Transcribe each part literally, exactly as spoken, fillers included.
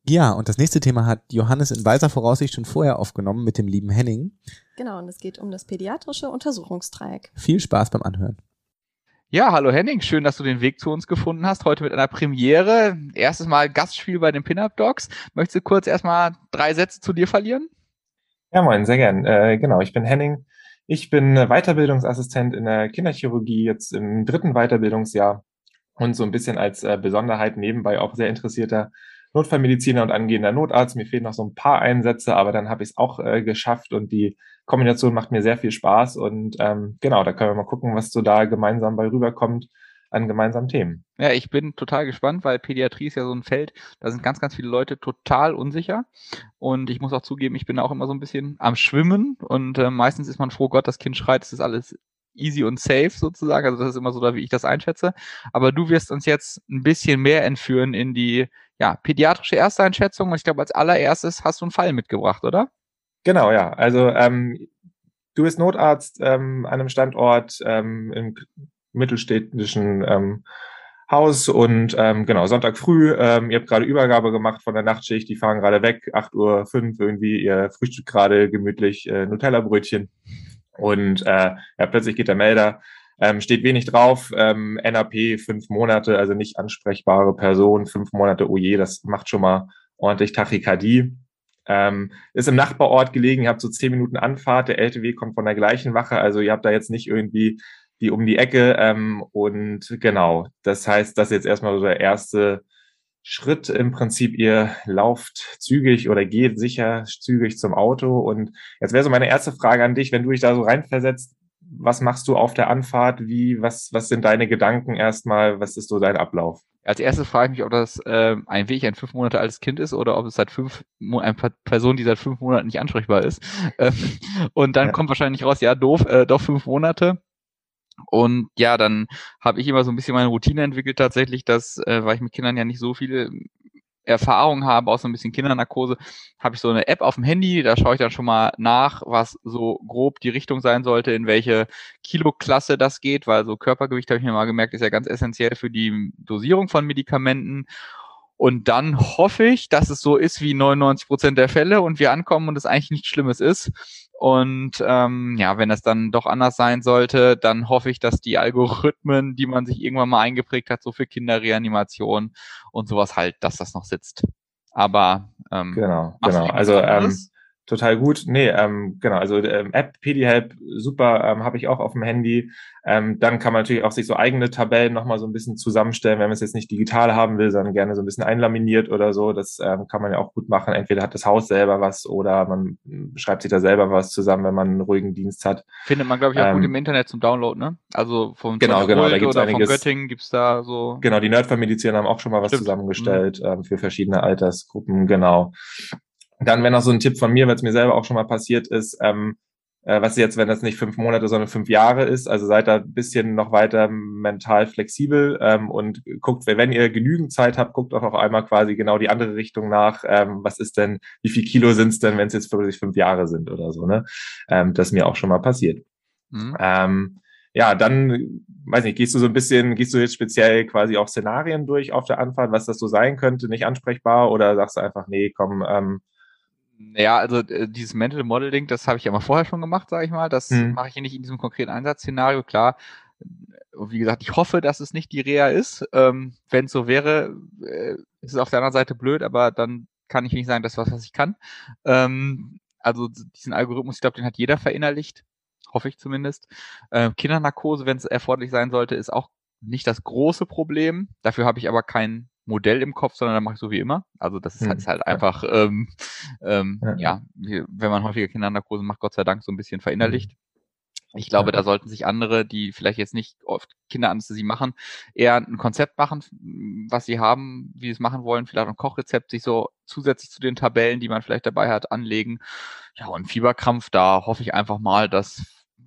Ja, und das nächste Thema hat Johannes in weiser Voraussicht schon vorher aufgenommen mit dem lieben Henning. Genau, und es geht um das pädiatrische Untersuchungsdreieck. Viel Spaß beim Anhören. Ja, hallo Henning, schön, dass du den Weg zu uns gefunden hast, heute mit einer Premiere. Erstes Mal Gastspiel bei den Pin-Up Dogs. Möchtest du kurz erstmal drei Sätze zu dir verlieren? Ja, moin, sehr gern. Äh, genau, ich bin Henning. Ich bin Weiterbildungsassistent in der Kinderchirurgie, jetzt im dritten Weiterbildungsjahr und so ein bisschen als äh, Besonderheit nebenbei auch sehr interessierter Notfallmediziner und angehender Notarzt. Mir fehlen noch so ein paar Einsätze, aber dann habe ich es auch äh, geschafft und die Kombination macht mir sehr viel Spaß und ähm, genau, da können wir mal gucken, was so da gemeinsam bei rüberkommt an gemeinsamen Themen. Ja, ich bin total gespannt, weil Pädiatrie ist ja so ein Feld, da sind ganz, ganz viele Leute total unsicher und ich muss auch zugeben, ich bin auch immer so ein bisschen am Schwimmen und äh, meistens ist man froh, Gott, das Kind schreit, es ist alles easy und safe sozusagen, also das ist immer so, wie ich das einschätze, aber du wirst uns jetzt ein bisschen mehr entführen in die ja, pädiatrische Ersteinschätzung und ich glaube, als allererstes hast du einen Fall mitgebracht, oder? Genau, ja, also ähm, du bist Notarzt ähm, an einem Standort ähm, im mittelstädtischen ähm, Haus und ähm, genau, Sonntag früh, ähm, ihr habt gerade Übergabe gemacht von der Nachtschicht, die fahren gerade weg, acht Uhr fünf irgendwie, ihr frühstückt gerade gemütlich äh, Nutella-Brötchen und äh, ja, plötzlich geht der Melder, ähm, steht wenig drauf, ähm, N A P fünf Monate, also nicht ansprechbare Person, fünf Monate, oh je, das macht schon mal ordentlich Tachykardie. Ähm, ist im Nachbarort gelegen, ihr habt so zehn Minuten Anfahrt, der L T W kommt von der gleichen Wache, also ihr habt da jetzt nicht irgendwie die um die Ecke ähm, und genau, das heißt, das ist jetzt erstmal so der erste Schritt im Prinzip, ihr lauft zügig oder geht sicher zügig zum Auto und jetzt wäre so meine erste Frage an dich, wenn du dich da so reinversetzt, was machst du auf der Anfahrt, wie, was, was sind deine Gedanken erstmal, was ist so dein Ablauf? Als erstes frage ich mich, ob das äh, ein wirklich ein fünf Monate altes Kind ist oder ob es seit fünf Mo- eine Person, die seit fünf Monaten nicht ansprechbar ist. Ähm, und dann ja. kommt wahrscheinlich raus, ja doof, äh, doch fünf Monate. Und ja, dann habe ich immer so ein bisschen meine Routine entwickelt tatsächlich, dass, äh, weil ich mit Kindern ja nicht so viele Erfahrung habe, auch so ein bisschen Kindernarkose, habe ich so eine App auf dem Handy, da schaue ich dann schon mal nach, was so grob die Richtung sein sollte, in welche Kiloklasse das geht, weil so Körpergewicht, habe ich mir mal gemerkt, ist ja ganz essentiell für die Dosierung von Medikamenten. Und dann hoffe ich, dass es so ist wie neunundneunzig Prozent der Fälle und wir ankommen und es eigentlich nichts Schlimmes ist. Und ähm, ja, wenn es dann doch anders sein sollte, dann hoffe ich, dass die Algorithmen, die man sich irgendwann mal eingeprägt hat, so für Kinderreanimation und sowas halt, dass das noch sitzt. Aber ähm, genau, genau. Also ähm, total gut. Nee, ähm, genau, also ähm, App PediHelp, super, ähm, habe ich auch auf dem Handy. Ähm, dann kann man natürlich auch sich so eigene Tabellen nochmal so ein bisschen zusammenstellen, wenn man es jetzt nicht digital haben will, sondern gerne so ein bisschen einlaminiert oder so. Das ähm, kann man ja auch gut machen. Entweder hat das Haus selber was oder man schreibt sich da selber was zusammen, wenn man einen ruhigen Dienst hat. Findet man, glaube ich, auch ähm, gut im Internet zum Download, ne? Also vom genau, genau, da gibt's oder einiges, von Göttingen gibt's da so. Genau, die Nerdfamilizierer haben auch schon mal was Stimmt. zusammengestellt mhm. ähm, für verschiedene Altersgruppen, genau. Dann wäre noch so ein Tipp von mir, weil es mir selber auch schon mal passiert ist, ähm, äh, was jetzt, wenn das nicht fünf Monate, sondern fünf Jahre ist, also seid da ein bisschen noch weiter mental flexibel ähm, und guckt, wenn ihr genügend Zeit habt, guckt auch noch einmal quasi genau die andere Richtung nach, ähm, was ist denn, wie viel Kilo sind es denn, wenn es jetzt wirklich fünf Jahre sind oder so, ne? Ähm, das ist mir auch schon mal passiert. Mhm. Ähm, ja, dann, weiß nicht, gehst du so ein bisschen, gehst du jetzt speziell quasi auch Szenarien durch auf der Anfahrt, was das so sein könnte, nicht ansprechbar, oder sagst du einfach, nee, komm, ähm, ja, also äh, dieses Mental Modeling, das habe ich ja mal vorher schon gemacht, sage ich mal. Das hm. mache ich hier nicht in diesem konkreten Einsatzszenario. Klar, wie gesagt, ich hoffe, dass es nicht die Reha ist. Ähm, wenn es so wäre, äh, ist es auf der anderen Seite blöd, aber dann kann ich nicht sagen, das ist was, was ich kann. Ähm, also diesen Algorithmus, ich glaube, den hat jeder verinnerlicht. Hoffe ich zumindest. Äh, Kindernarkose, wenn es erforderlich sein sollte, ist auch nicht das große Problem. Dafür habe ich aber kein Modell im Kopf, sondern da mache ich so wie immer. Also das ist, hm. halt, ist halt einfach, ähm, ähm, ja. ja, wenn man häufiger Kindernarkose macht, Gott sei Dank so ein bisschen verinnerlicht. Hm. Ich glaube, ja. da sollten sich andere, die vielleicht jetzt nicht oft Kinderanästhesie machen, eher ein Konzept machen, was sie haben, wie sie es machen wollen, vielleicht ein Kochrezept sich so zusätzlich zu den Tabellen, die man vielleicht dabei hat, anlegen. Ja, und Fieberkrampf, da hoffe ich einfach mal, dass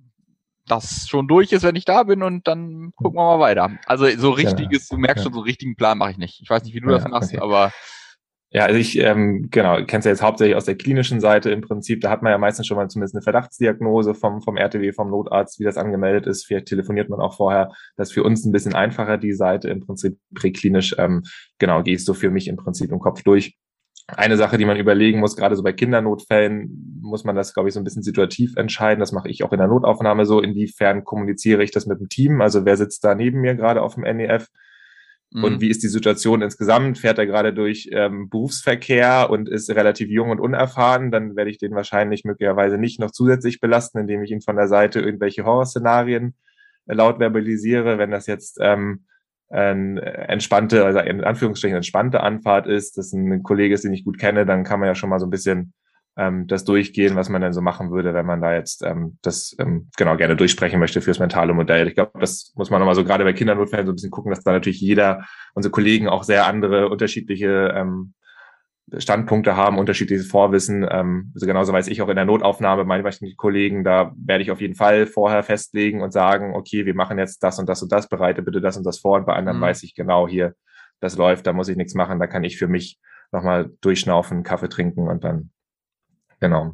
das schon durch ist, wenn ich da bin und dann gucken wir mal weiter. Also so richtiges, genau. Du merkst schon, so einen richtigen Plan mache ich nicht. Ich weiß nicht, wie du ja, das machst, okay. aber... Ja, also ich, ähm, genau, kennst ja jetzt hauptsächlich aus der klinischen Seite im Prinzip, da hat man ja meistens schon mal zumindest eine Verdachtsdiagnose vom, vom R T W, vom Notarzt, wie das angemeldet ist. Vielleicht telefoniert man auch vorher. Das ist für uns ein bisschen einfacher, die Seite im Prinzip präklinisch, ähm, genau, gehst du für mich im Prinzip im Kopf durch. Eine Sache, die man überlegen muss, gerade so bei Kindernotfällen, muss man das, glaube ich, so ein bisschen situativ entscheiden. Das mache ich auch in der Notaufnahme so. Inwiefern kommuniziere ich das mit dem Team? Also wer sitzt da neben mir gerade auf dem N E F? Mhm. Und wie ist die Situation insgesamt? Fährt er gerade durch ähm, Berufsverkehr und ist relativ jung und unerfahren? Dann werde ich den wahrscheinlich möglicherweise nicht noch zusätzlich belasten, indem ich ihn von der Seite irgendwelche Horrorszenarien äh, laut verbalisiere. Wenn das jetzt ähm, eine entspannte, also in Anführungsstrichen entspannte Anfahrt ist, dass ein Kollege ist, den ich gut kenne, dann kann man ja schon mal so ein bisschen ähm, das durchgehen, was man denn so machen würde, wenn man da jetzt ähm, das ähm, genau gerne durchsprechen möchte fürs mentale Modell. Ich glaube, das muss man nochmal so gerade bei Kindernotfällen so ein bisschen gucken, dass da natürlich jeder, unsere Kollegen auch sehr andere, unterschiedliche ähm, Standpunkte haben, unterschiedliches Vorwissen. Ähm, also genauso weiß ich auch in der Notaufnahme, meine die Kollegen, da werde ich auf jeden Fall vorher festlegen und sagen, okay, wir machen jetzt das und das und das, bereite bitte das und das vor. Und bei anderen mhm. weiß ich genau, hier, das läuft, da muss ich nichts machen, da kann ich für mich nochmal durchschnaufen, Kaffee trinken und dann, genau.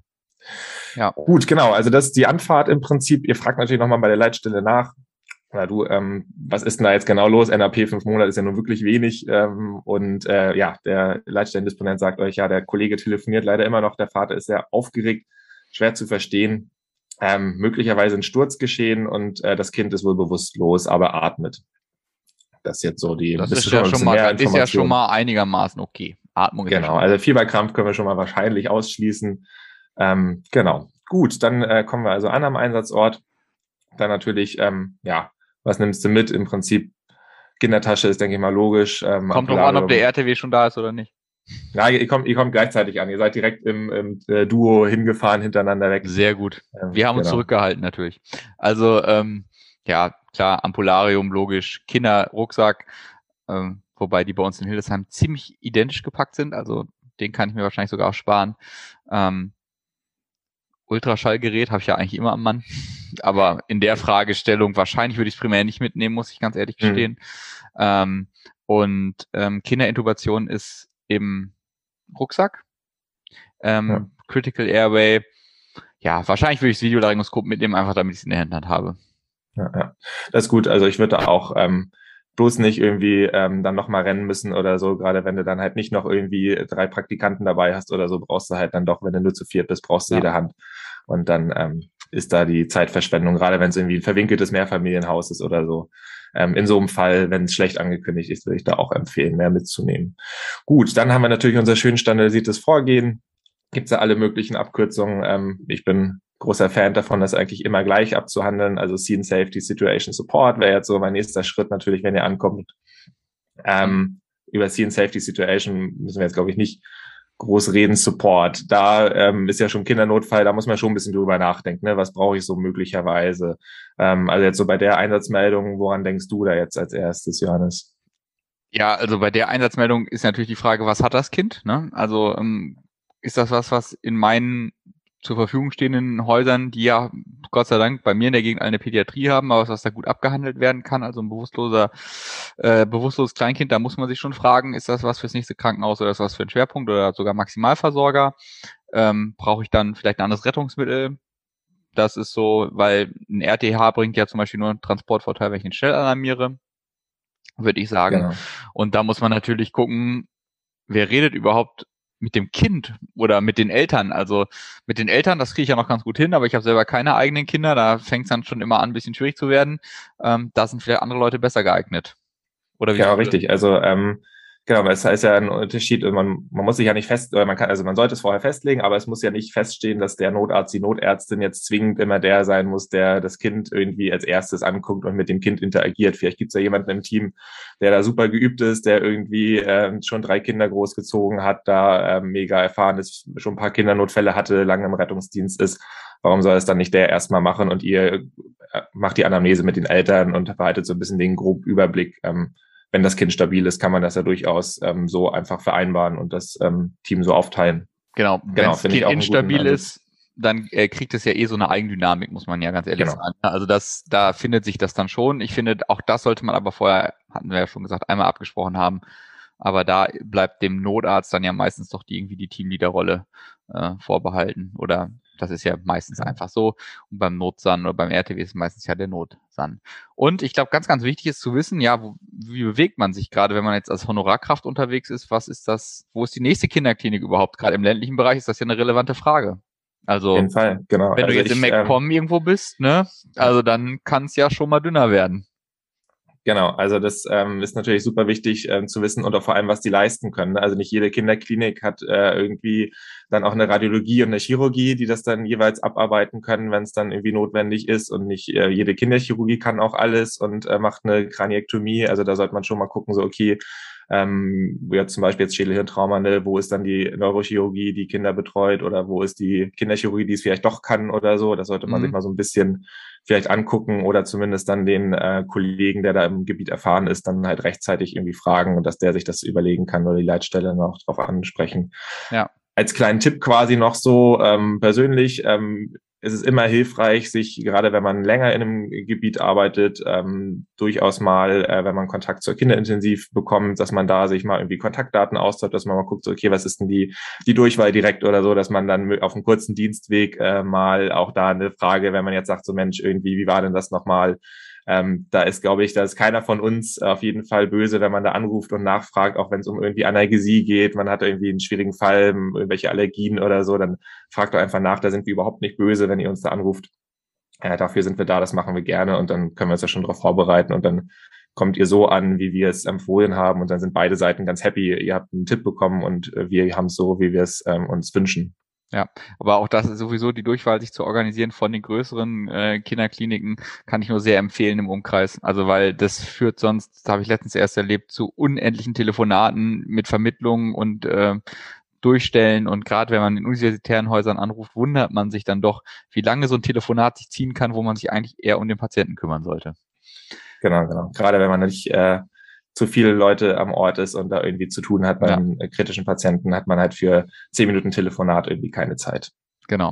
Ja. Gut, genau, also das ist die Anfahrt im Prinzip. Ihr fragt natürlich nochmal bei der Leitstelle nach, na du, ähm, was ist denn da jetzt genau los? N A P fünf Monate ist ja nun wirklich wenig. Ähm, und äh, ja, der Leitstellendisponent sagt euch, ja, der Kollege telefoniert leider immer noch, der Vater ist sehr aufgeregt, schwer zu verstehen. Ähm, möglicherweise ein Sturz geschehen und äh, das Kind ist wohl bewusstlos, aber atmet. Das ist jetzt so die... Das ist ja, schon mal, ist ja schon mal einigermaßen okay. Atmung ist Genau, ja also Fieberkrampf können wir schon mal wahrscheinlich ausschließen. Ähm, genau, gut, dann äh, kommen wir also an am Einsatzort. Dann natürlich, ähm, ja, was nimmst du mit? Im Prinzip Kindertasche ist, denke ich mal, logisch. Ähm, kommt drauf an, ob der R T W schon da ist oder nicht. Ja, ihr kommt, ihr kommt gleichzeitig an. Ihr seid direkt im, im äh, Duo hingefahren, hintereinander weg. Sehr gut. Wir ähm, haben uns genau. zurückgehalten natürlich. Also, ähm, ja, klar, Ampularium, logisch. Kinderrucksack, ähm, wobei die bei uns in Hildesheim ziemlich identisch gepackt sind. Also, den kann ich mir wahrscheinlich sogar auch sparen. Ähm, Ultraschallgerät habe ich ja eigentlich immer am Mann. Aber in der Fragestellung wahrscheinlich würde ich es primär nicht mitnehmen, muss ich ganz ehrlich gestehen. Mhm. Ähm, und ähm, Kinderintubation ist im Rucksack. Ähm, ja. Critical Airway, ja, wahrscheinlich würde ich das Videolaryngoscope mitnehmen, einfach damit ich es in der Hand habe. Ja, ja, das ist gut. Also ich würde da auch ähm, bloß nicht irgendwie ähm, dann nochmal rennen müssen oder so. Gerade wenn du dann halt nicht noch irgendwie drei Praktikanten dabei hast oder so, brauchst du halt dann doch, wenn du nur zu viert bist, brauchst du ja. jede Hand. Und dann ähm, ist da die Zeitverschwendung, gerade wenn es irgendwie ein verwinkeltes Mehrfamilienhaus ist oder so. Ähm, in so einem Fall, wenn es schlecht angekündigt ist, würde ich da auch empfehlen, mehr mitzunehmen. Gut, dann haben wir natürlich unser schön standardisiertes Vorgehen. Gibt's da alle möglichen Abkürzungen. Ähm, ich bin großer Fan davon, das eigentlich immer gleich abzuhandeln. Also Scene Safety, Situation Support wäre jetzt so mein nächster Schritt natürlich, wenn ihr ankommt. Ähm, über Scene Safety Situation müssen wir jetzt, glaube ich, nicht groß reden. Support, da ähm, ist ja schon Kindernotfall, da muss man schon ein bisschen drüber nachdenken, ne? Was brauche ich so möglicherweise? Ähm, also jetzt so bei der Einsatzmeldung, woran denkst du da jetzt als erstes, Johannes? Ja, also bei der Einsatzmeldung ist natürlich die Frage, was hat das Kind? Ne? Also ähm, ist das was, was in meinen zur Verfügung stehenden Häusern, die ja Gott sei Dank bei mir in der Gegend eine Pädiatrie haben, aber was da gut abgehandelt werden kann, also ein bewusstloser, äh, bewusstloses Kleinkind, da muss man sich schon fragen, ist das was fürs nächste Krankenhaus oder ist das was für ein Schwerpunkt oder sogar Maximalversorger? Ähm, brauche ich dann vielleicht ein anderes Rettungsmittel? Das ist so, weil ein R T H bringt ja zum Beispiel nur einen Transportvorteil, wenn ich ihn schnell alarmiere, würde ich sagen. Genau. Und da muss man natürlich gucken, wer redet überhaupt mit dem Kind oder mit den Eltern. Also mit den Eltern, das kriege ich ja noch ganz gut hin, aber ich habe selber keine eigenen Kinder, da fängt es dann schon immer an, ein bisschen schwierig zu werden. Ähm, da sind vielleicht andere Leute besser geeignet. Oder wie? Ja, richtig. Also ähm, genau, es ist ja ein Unterschied. Man, man muss sich ja nicht fest, oder man kann, also man sollte es vorher festlegen, aber es muss ja nicht feststehen, dass der Notarzt, die Notärztin jetzt zwingend immer der sein muss, der das Kind irgendwie als erstes anguckt und mit dem Kind interagiert. Vielleicht gibt es ja jemanden im Team, der da super geübt ist, der irgendwie äh, schon drei Kinder großgezogen hat, da äh, mega erfahren ist, schon ein paar Kindernotfälle hatte, lange im Rettungsdienst ist. Warum soll es dann nicht der erstmal machen und ihr äh, macht die Anamnese mit den Eltern und behaltet so ein bisschen den groben Überblick. Ähm, wenn das Kind stabil ist, kann man das ja durchaus ähm, so einfach vereinbaren und das ähm, Team so aufteilen. Genau, wenn genau, das Kind instabil ist, dann äh, kriegt es ja eh so eine Eigendynamik, muss man ja ganz ehrlich genau. sagen. Also das, da findet sich das dann schon. Ich finde, auch das sollte man aber vorher, hatten wir ja schon gesagt, einmal abgesprochen haben. Aber da bleibt dem Notarzt dann ja meistens doch die irgendwie die Teamleaderrolle äh, vorbehalten oder Das ist ja meistens einfach so. Und beim Notsan oder beim R T W ist meistens ja der Notsan. Und ich glaube, ganz, ganz wichtig ist zu wissen, ja, wo, wie bewegt man sich gerade, wenn man jetzt als Honorarkraft unterwegs ist? Was ist das, wo ist die nächste Kinderklinik überhaupt? Gerade im ländlichen Bereich ist das ja eine relevante Frage. Also, Auf jeden Fall, genau. wenn also du jetzt ich, in MacPom ähm, irgendwo bist, ne, also dann kann es ja schon mal dünner werden. Genau, also das ähm, ist natürlich super wichtig ähm, zu wissen und auch vor allem, was die leisten können. Ne? Also nicht jede Kinderklinik hat äh, irgendwie dann auch eine Radiologie und eine Chirurgie, die das dann jeweils abarbeiten können, wenn es dann irgendwie notwendig ist. Und nicht äh, jede Kinderchirurgie kann auch alles und äh, macht eine Kraniektomie. Also da sollte man schon mal gucken, so okay, ähm, ja, zum Beispiel jetzt Schädelhirntrauma, ne, wo ist dann die Neurochirurgie, die Kinder betreut, oder wo ist die Kinderchirurgie, die es vielleicht doch kann oder so. Das sollte man mhm. sich mal so ein bisschen vielleicht angucken oder zumindest dann den äh, Kollegen, der da im Gebiet erfahren ist, dann halt rechtzeitig irgendwie fragen und dass der sich das überlegen kann oder die Leitstelle noch drauf ansprechen. Ja. Als kleinen Tipp quasi noch so ähm, persönlich, ähm, ist es immer hilfreich, sich, gerade wenn man länger in einem Gebiet arbeitet, ähm, durchaus mal, äh, wenn man Kontakt zur Kinderintensiv bekommt, dass man da sich mal irgendwie Kontaktdaten austauscht, dass man mal guckt, so, okay, was ist denn die die Durchwahl direkt oder so, dass man dann auf einem kurzen Dienstweg äh, mal auch da eine Frage, wenn man jetzt sagt, so Mensch, irgendwie, wie war denn das nochmal? Ähm, da ist, glaube ich, da ist keiner von uns auf jeden Fall böse, wenn man da anruft und nachfragt, auch wenn es um irgendwie Analgesie geht, man hat irgendwie einen schwierigen Fall, irgendwelche Allergien oder so, dann fragt doch einfach nach, da sind wir überhaupt nicht böse, wenn ihr uns da anruft. Ja, dafür sind wir da, das machen wir gerne und dann können wir uns ja schon darauf vorbereiten und dann kommt ihr so an, wie wir es empfohlen haben und dann sind beide Seiten ganz happy. Ihr habt einen Tipp bekommen und wir haben es so, wie wir es ähm, uns wünschen. Ja, aber auch das ist sowieso die Durchwahl, sich zu organisieren von den größeren äh, Kinderkliniken, kann ich nur sehr empfehlen im Umkreis. Also weil das führt sonst, das habe ich letztens erst erlebt, zu unendlichen Telefonaten mit Vermittlungen und äh, Durchstellen. Und gerade wenn man in universitären Häusern anruft, wundert man sich dann doch, wie lange so ein Telefonat sich ziehen kann, wo man sich eigentlich eher um den Patienten kümmern sollte. Genau, genau. Gerade wenn man nicht äh, zu viele Leute am Ort ist und da irgendwie zu tun hat beim ja. kritischen Patienten, hat man halt für zehn Minuten Telefonat irgendwie keine Zeit. Genau.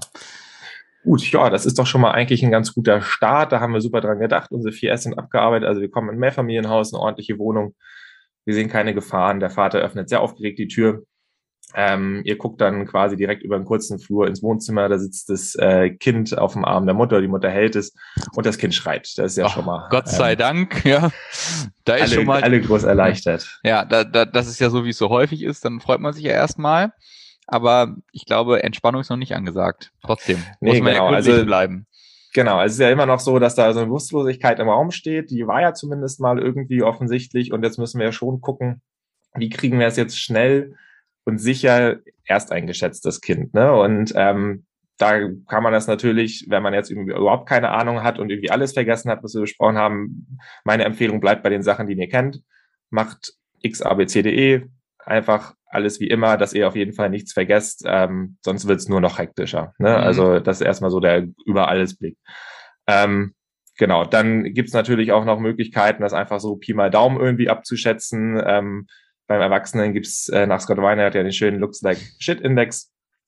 Gut, ja, das ist doch schon mal eigentlich ein ganz guter Start. Da haben wir super dran gedacht. Unsere vier S sind abgearbeitet. Also wir kommen in ein Mehrfamilienhaus, eine ordentliche Wohnung. Wir sehen keine Gefahren. Der Vater öffnet sehr aufgeregt die Tür. Ähm, ihr guckt dann quasi direkt über einen kurzen Flur ins Wohnzimmer, da sitzt das äh, Kind auf dem Arm der Mutter, die Mutter hält es und das Kind schreit. Das ist ja Ach, schon mal. Gott sei ähm, Dank, ja. Da ist alle, schon mal alle groß erleichtert. Ja, da, da, das ist ja so, wie es so häufig ist, dann freut man sich ja erstmal. Aber ich glaube, Entspannung ist noch nicht angesagt. Trotzdem nee, muss man genau, ja gründlich also, bleiben. Genau, es ist ja immer noch so, dass da so eine Bewusstlosigkeit im Raum steht. Die war ja zumindest mal irgendwie offensichtlich und jetzt müssen wir ja schon gucken, wie kriegen wir es jetzt schnell und sicher erst eingeschätzt, das Kind, ne? Und ähm, da kann man das natürlich, wenn man jetzt irgendwie überhaupt keine Ahnung hat und irgendwie alles vergessen hat, was wir besprochen haben, meine Empfehlung bleibt bei den Sachen, die ihr kennt. Macht x a b c punkt d e, einfach alles wie immer, dass ihr auf jeden Fall nichts vergesst, ähm, sonst wird's nur noch hektischer, ne? Mhm. Also das ist erstmal so der Überallesblick. Ähm, genau, dann gibt's natürlich auch noch Möglichkeiten, das einfach so Pi mal Daumen irgendwie abzuschätzen. Ähm, Beim Erwachsenen gibt's äh, nach Scott Weiner hat ja den schönen Looks Like Shit Index.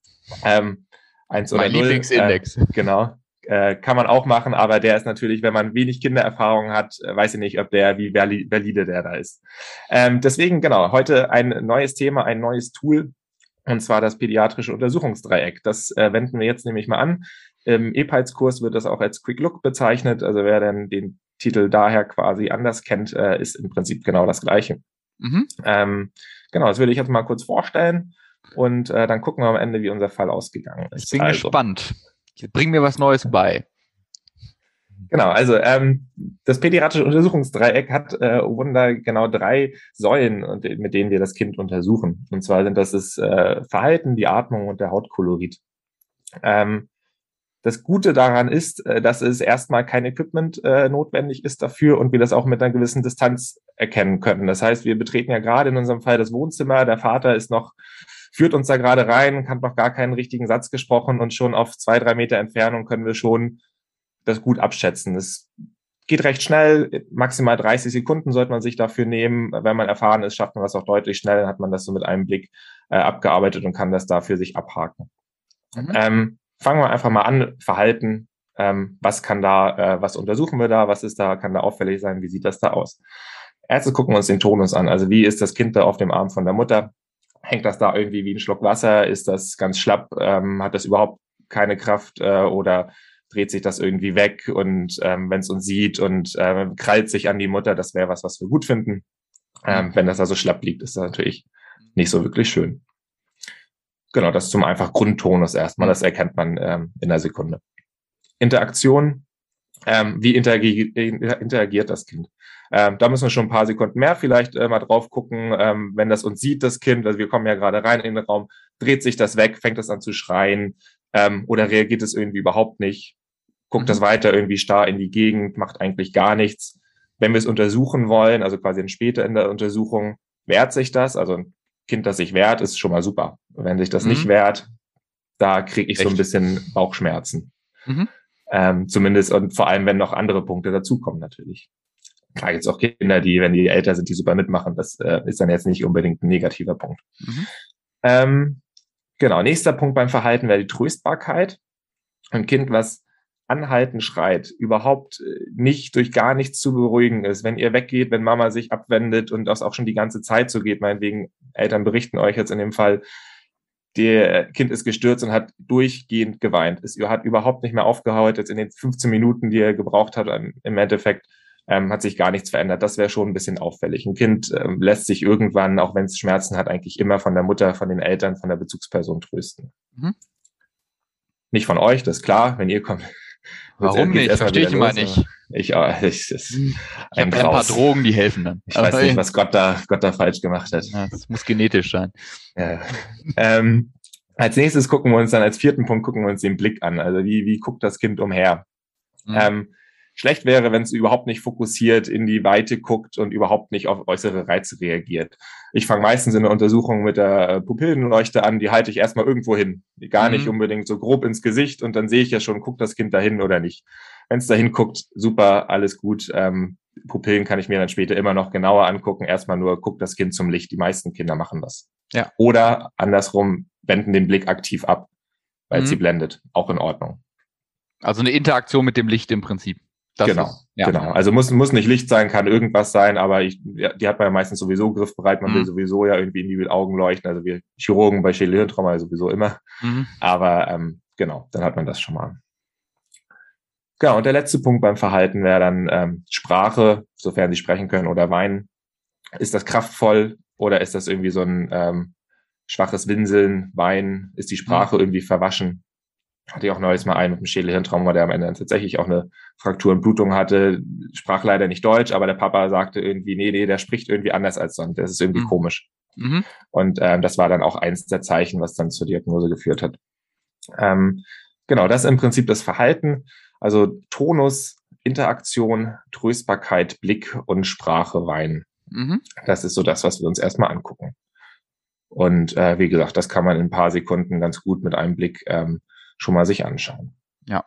Ähm, eins oder mein null. Lieblingsindex. Äh, genau. Äh, kann man auch machen, aber der ist natürlich, wenn man wenig Kindererfahrung hat, äh, weiß ich nicht, ob der, wie vali- valide der da ist. Ähm, deswegen, genau, heute ein neues Thema, ein neues Tool, und zwar das pädiatrische Untersuchungsdreieck. Das äh, wenden wir jetzt nämlich mal an. Im E P I L S-Kurs wird das auch als Quick Look bezeichnet. Also wer denn den Titel daher quasi anders kennt, äh, ist im Prinzip genau das Gleiche. Mhm. Ähm, genau, das würde ich jetzt mal kurz vorstellen und äh, dann gucken wir am Ende, wie unser Fall ausgegangen ist. Ich bin also. gespannt. Bring mir was Neues bei. Genau, also ähm, das pädiatrische Untersuchungsdreieck hat äh, Wunder genau drei Säulen, und, mit denen wir das Kind untersuchen. Und zwar sind das das äh, Verhalten, die Atmung und der Hautkolorit. Ähm, Das Gute daran ist, dass es erstmal kein Equipment äh, notwendig ist dafür und wir das auch mit einer gewissen Distanz erkennen können. Das heißt, wir betreten ja gerade in unserem Fall das Wohnzimmer. Der Vater ist noch, führt uns da gerade rein, hat noch gar keinen richtigen Satz gesprochen und schon auf zwei, drei Meter Entfernung können wir schon das gut abschätzen. Das geht recht schnell, maximal dreißig Sekunden sollte man sich dafür nehmen. Wenn man erfahren ist, schafft man das auch deutlich schnell, dann hat man das so mit einem Blick äh, abgearbeitet und kann das dafür sich abhaken. Mhm. Ähm, Fangen wir einfach mal an, Verhalten, ähm, was kann da, äh, was untersuchen wir da, was ist da, kann da auffällig sein, wie sieht das da aus? Ärzte gucken uns den Tonus an, also wie ist das Kind da auf dem Arm von der Mutter, hängt das da irgendwie wie ein Schluck Wasser, ist das ganz schlapp, ähm, hat das überhaupt keine Kraft äh, oder dreht sich das irgendwie weg und ähm, wenn es uns sieht und äh, krallt sich an die Mutter, das wäre was, was wir gut finden. Ähm, wenn das also schlapp liegt, ist das natürlich nicht so wirklich schön. Genau, das zum einfach Grundtonus erstmal, das erkennt man ähm, in einer Sekunde. Interaktion, ähm, wie interagi interagiert das Kind? Ähm, da müssen wir schon ein paar Sekunden mehr vielleicht äh, mal drauf gucken, ähm, wenn das uns sieht, das Kind, also wir kommen ja gerade rein in den Raum, dreht sich das weg, fängt es an zu schreien ähm, oder reagiert es irgendwie überhaupt nicht, guckt Mhm. das weiter irgendwie starr in die Gegend, macht eigentlich gar nichts. Wenn wir es untersuchen wollen, also quasi dann später in der Untersuchung, wehrt sich das, also ein Kind, das sich wehrt, ist schon mal super. Wenn sich das Mhm. nicht wehrt, da kriege ich so ein Echt? bisschen Bauchschmerzen. Mhm. Ähm, zumindest und vor allem, wenn noch andere Punkte dazukommen natürlich. Klar, jetzt auch Kinder, die, wenn die älter sind, die super mitmachen, das äh, ist dann jetzt nicht unbedingt ein negativer Punkt. Mhm. Ähm, genau, nächster Punkt beim Verhalten wäre die Tröstbarkeit. Ein Kind, was anhalten schreit, überhaupt äh, nicht durch gar nichts zu beruhigen ist, wenn ihr weggeht, wenn Mama sich abwendet und das auch schon die ganze Zeit so geht, meinetwegen, Eltern berichten euch jetzt in dem Fall, der Kind ist gestürzt und hat durchgehend geweint. Es hat überhaupt nicht mehr aufgehört, jetzt in den fünfzehn Minuten, die er gebraucht hat, im Endeffekt ähm, hat sich gar nichts verändert. Das wäre schon ein bisschen auffällig. Ein Kind ähm, lässt sich irgendwann, auch wenn es Schmerzen hat, eigentlich immer von der Mutter, von den Eltern, von der Bezugsperson trösten. Mhm. Nicht von euch, das ist klar, wenn ihr kommt. Warum nicht? Verstehe ich immer los, nicht. Ich, oh, ich, das Ich ein habe ein paar Graus. Drogen, die helfen dann. Ich weiß nicht, was Gott da, Gott da falsch gemacht hat. Ja, das muss genetisch sein. Ja. ähm, als nächstes gucken wir uns dann, als vierten Punkt, gucken wir uns den Blick an. Also wie, wie guckt das Kind umher? Mhm. Ähm, schlecht wäre, wenn es überhaupt nicht fokussiert in die Weite guckt und überhaupt nicht auf äußere Reize reagiert. Ich fange meistens in der Untersuchung mit der Pupillenleuchte an, die halte ich erstmal irgendwo hin. Gar Mhm. nicht unbedingt so grob ins Gesicht und dann sehe ich ja schon, guckt das Kind dahin oder nicht. Wenn es dahin guckt, super, alles gut. Ähm, Pupillen kann ich mir dann später immer noch genauer angucken. Erstmal nur, guckt das Kind zum Licht. Die meisten Kinder machen das. Ja. Oder andersrum, wenden den Blick aktiv ab, weil Mhm. sie blendet. Auch in Ordnung. Also eine Interaktion mit dem Licht im Prinzip. Das genau, ist, ja. genau. Also muss, muss nicht Licht sein, kann irgendwas sein, aber ich, ja, die hat man ja meistens sowieso griffbereit. Man Mhm. will sowieso ja irgendwie in die Augen leuchten. Also wir Chirurgen bei Schädel-Hirntrauma ja sowieso immer. Mhm. Aber ähm, genau, dann hat man das schon mal. Genau, und der letzte Punkt beim Verhalten wäre dann ähm, Sprache, sofern sie sprechen können oder weinen. Ist das kraftvoll oder ist das irgendwie so ein ähm, schwaches Winseln, Weinen? Ist die Sprache Mhm. irgendwie verwaschen? Hatte ich auch neulich mal einen mit einem Schädel-Hirntrauma, der am Ende dann tatsächlich auch eine Fraktur und Blutung hatte, sprach leider nicht Deutsch, aber der Papa sagte irgendwie, nee, nee, der spricht irgendwie anders als sonst, das ist irgendwie Mhm. komisch. Mhm. Und ähm, das war dann auch eins der Zeichen, was dann zur Diagnose geführt hat. Ähm, genau, das ist im Prinzip das Verhalten, also Tonus, Interaktion, Tröstbarkeit, Blick und Sprache, Weinen. Mhm. Das ist so das, was wir uns erstmal angucken. Und äh, wie gesagt, das kann man in ein paar Sekunden ganz gut mit einem Blick ähm, schon mal sich anschauen. Ja.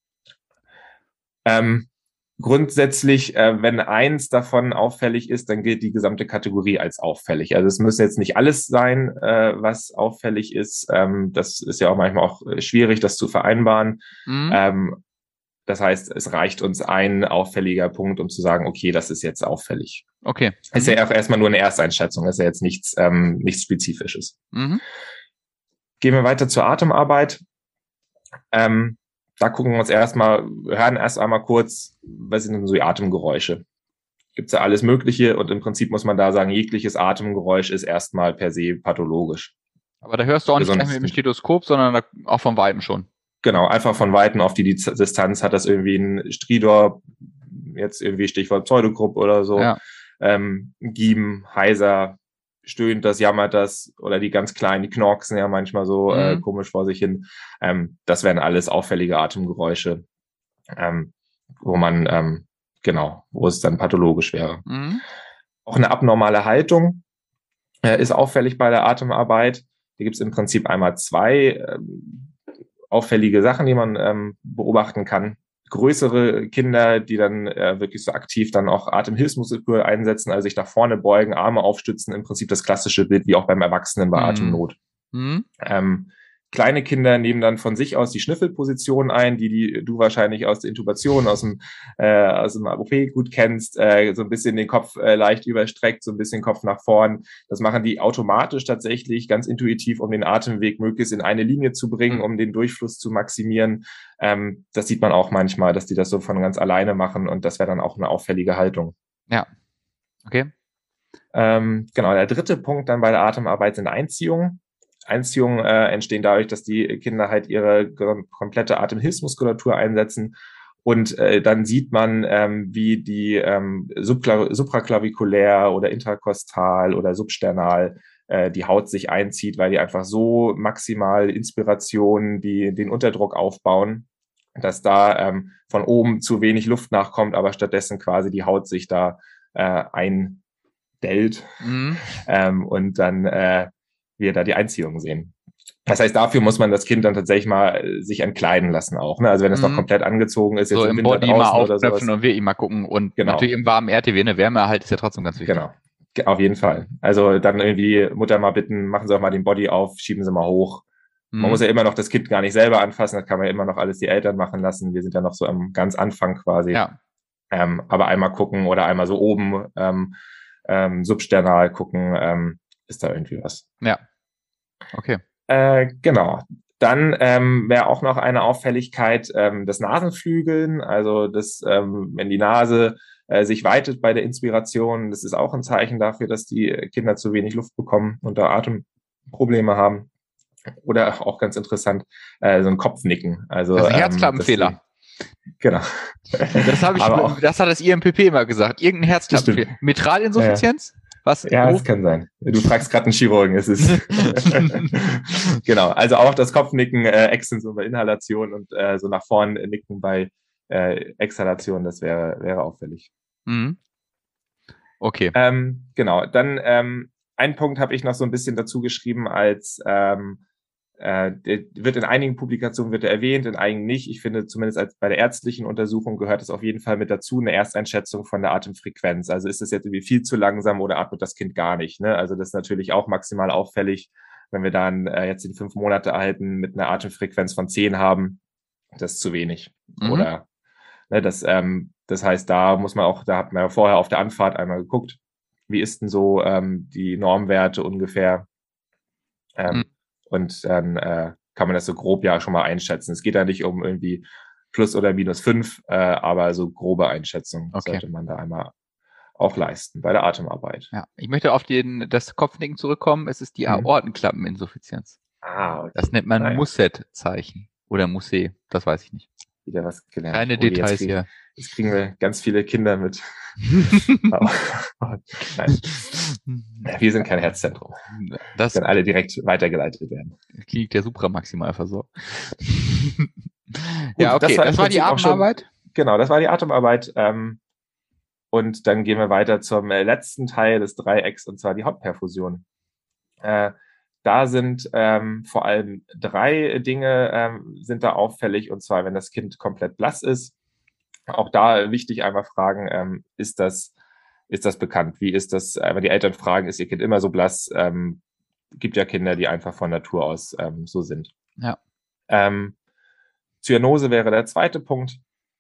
Ähm, grundsätzlich, äh, wenn eins davon auffällig ist, dann gilt die gesamte Kategorie als auffällig. Also es müsste jetzt nicht alles sein, äh, was auffällig ist. Ähm, das ist ja auch manchmal auch schwierig, das zu vereinbaren. Mhm. Ähm, das heißt, es reicht uns ein auffälliger Punkt, um zu sagen, okay, das ist jetzt auffällig. Okay. Ist Mhm. ja auch erstmal nur eine Ersteinschätzung, ist ja jetzt nichts, ähm, nichts Spezifisches. Mhm. Gehen wir weiter zur Atemarbeit. Ähm, da gucken wir uns erstmal, hören erst einmal kurz, was sind denn so die Atemgeräusche? Gibt's ja alles Mögliche und im Prinzip muss man da sagen, jegliches Atemgeräusch ist erstmal per se pathologisch. Aber da hörst du auch nicht Besonders gleich mit dem nicht. Stethoskop, sondern da auch von Weitem schon. Genau, einfach von Weitem auf die Diz- Distanz hat das irgendwie ein Stridor, jetzt irgendwie Stichwort Pseudogrupp oder so, Ja. ähm, Gieben, heiser, stöhnt das, jammert das oder die ganz kleinen, die knorksen ja manchmal so äh, Mhm. komisch vor sich hin. Ähm, das wären alles auffällige Atemgeräusche, ähm, wo man, ähm, genau, wo es dann pathologisch wäre. Mhm. Auch eine abnormale Haltung äh, ist auffällig bei der Atemarbeit. Hier gibt es im Prinzip einmal zwei ähm, auffällige Sachen, die man ähm, beobachten kann. Größere Kinder, die dann äh, wirklich so aktiv dann auch Atemhilfsmuskulatur einsetzen, also sich nach vorne beugen, Arme aufstützen, im Prinzip das klassische Bild wie auch beim Erwachsenen bei Mhm. Atemnot. Mhm. Ähm, Kleine Kinder nehmen dann von sich aus die Schnüffelposition ein, die, die du wahrscheinlich aus der Intubation, aus dem, äh, aus dem O P gut kennst, äh, so ein bisschen den Kopf äh, leicht überstreckt, so ein bisschen Kopf nach vorn. Das machen die automatisch tatsächlich, ganz intuitiv, um den Atemweg möglichst in eine Linie zu bringen, um den Durchfluss zu maximieren. Ähm, das sieht man auch manchmal, dass die das so von ganz alleine machen und das wäre dann auch eine auffällige Haltung. Ja, okay. Ähm, genau, der dritte Punkt dann bei der Atemarbeit sind Einziehungen. Einziehungen äh, entstehen dadurch, dass die Kinder halt ihre komplette Atemhilfsmuskulatur einsetzen und äh, dann sieht man, ähm, wie die ähm, subkla- supraklavikulär oder interkostal oder substernal äh, die Haut sich einzieht, weil die einfach so maximal Inspiration, die den Unterdruck aufbauen, dass da ähm, von oben zu wenig Luft nachkommt, aber stattdessen quasi die Haut sich da äh, eindellt Mhm. ähm, und dann äh, wir da die Einziehung sehen. Das heißt, dafür muss man das Kind dann tatsächlich mal sich entkleiden lassen auch. Ne? Also wenn es Mhm. noch komplett angezogen ist, jetzt So im im Winter Body mal draußen oder sowas. aufknöpfen und wirklich mal gucken und Genau. natürlich im warmen R T W, eine Wärmeerhalt ist ja trotzdem ganz wichtig. Genau, Ge- auf jeden Fall. Also dann irgendwie Mutter mal bitten, machen Sie auch mal den Body auf, schieben Sie mal hoch. Man Mhm. muss ja immer noch das Kind gar nicht selber anfassen, das kann man ja immer noch alles die Eltern machen lassen. Wir sind ja noch so am ganz Anfang quasi. Ja. Ähm, aber einmal gucken oder einmal so oben ähm, ähm, substernal gucken, ähm, ist da irgendwie was. Ja. Okay. Äh, genau. Dann ähm, wäre auch noch eine Auffälligkeit ähm, das Nasenflügeln, also das, ähm, wenn die Nase äh, sich weitet bei der Inspiration, das ist auch ein Zeichen dafür, dass die Kinder zu wenig Luft bekommen und da Atemprobleme haben. Oder auch ganz interessant, äh, so ein Kopfnicken. Also, Das ist ein ähm, Herzklappenfehler. dass die- Genau. Das habe ich, Aber auch, das hat das I M P P immer gesagt. Irgendein Herzklappenfehler. Mitralinsuffizienz? Was? ja, Wo? es kann sein. Du fragst gerade einen Chirurgen, es ist. Genau, also auch das Kopfnicken, äh, Extension bei Inhalation und äh, so nach vorn nicken bei äh, Exhalation, das wäre wäre auffällig. Mhm. Okay. Ähm, genau, dann ähm, einen Punkt habe ich noch so ein bisschen dazu geschrieben als ähm, äh, der wird in einigen Publikationen wird er erwähnt, in einigen nicht. Ich finde zumindest als bei der ärztlichen Untersuchung gehört es auf jeden Fall mit dazu, eine Ersteinschätzung von der Atemfrequenz. Also ist es jetzt irgendwie viel zu langsam oder atmet das Kind gar nicht? Ne? Also das ist natürlich auch maximal auffällig, wenn wir dann äh, jetzt die fünf Monate alten mit einer Atemfrequenz von zehn haben, das ist zu wenig. Mhm. Oder ne, das, ähm, das heißt, da muss man auch, da hat man ja vorher auf der Anfahrt einmal geguckt, wie ist denn so ähm, die Normwerte ungefähr. Ähm, Mhm. Und dann äh, kann man das so grob ja schon mal einschätzen. Es geht da nicht um irgendwie plus oder minus fünf, äh, aber so grobe Einschätzung Okay. sollte man da einmal auch leisten bei der Atemarbeit. Ja. Ich möchte auf den, das Kopfnicken zurückkommen. Es ist die Mhm. Aortenklappeninsuffizienz. Ah, okay. Das nennt man Naja. Musset-Zeichen. Oder Musse. Das weiß ich nicht. Wieder was gelernt. Keine Uli, Details jetzt kriegen, hier. Jetzt kriegen wir ganz viele Kinder mit. Aber, nein, wir sind kein Herzzentrum. Das Können alle direkt weitergeleitet werden. Klinik der supramaximal versorgt. Gut, Ja, okay. das war im Das war die Prinzip auch schon- Atemarbeit. Genau, das war die Atemarbeit. Ähm, und dann gehen wir weiter zum äh, letzten Teil des Dreiecks, und zwar die Hautperfusion. Äh, da sind ähm, vor allem drei Dinge ähm, sind da auffällig, und zwar, wenn das Kind komplett blass ist. Auch da wichtig einmal fragen, ähm, ist das, ist das bekannt? Wie ist das, äh, wenn die Eltern fragen, ist ihr Kind immer so blass? Ähm, gibt ja Kinder, die einfach von Natur aus ähm, so sind. Ja. Ähm, Zyanose wäre der zweite Punkt.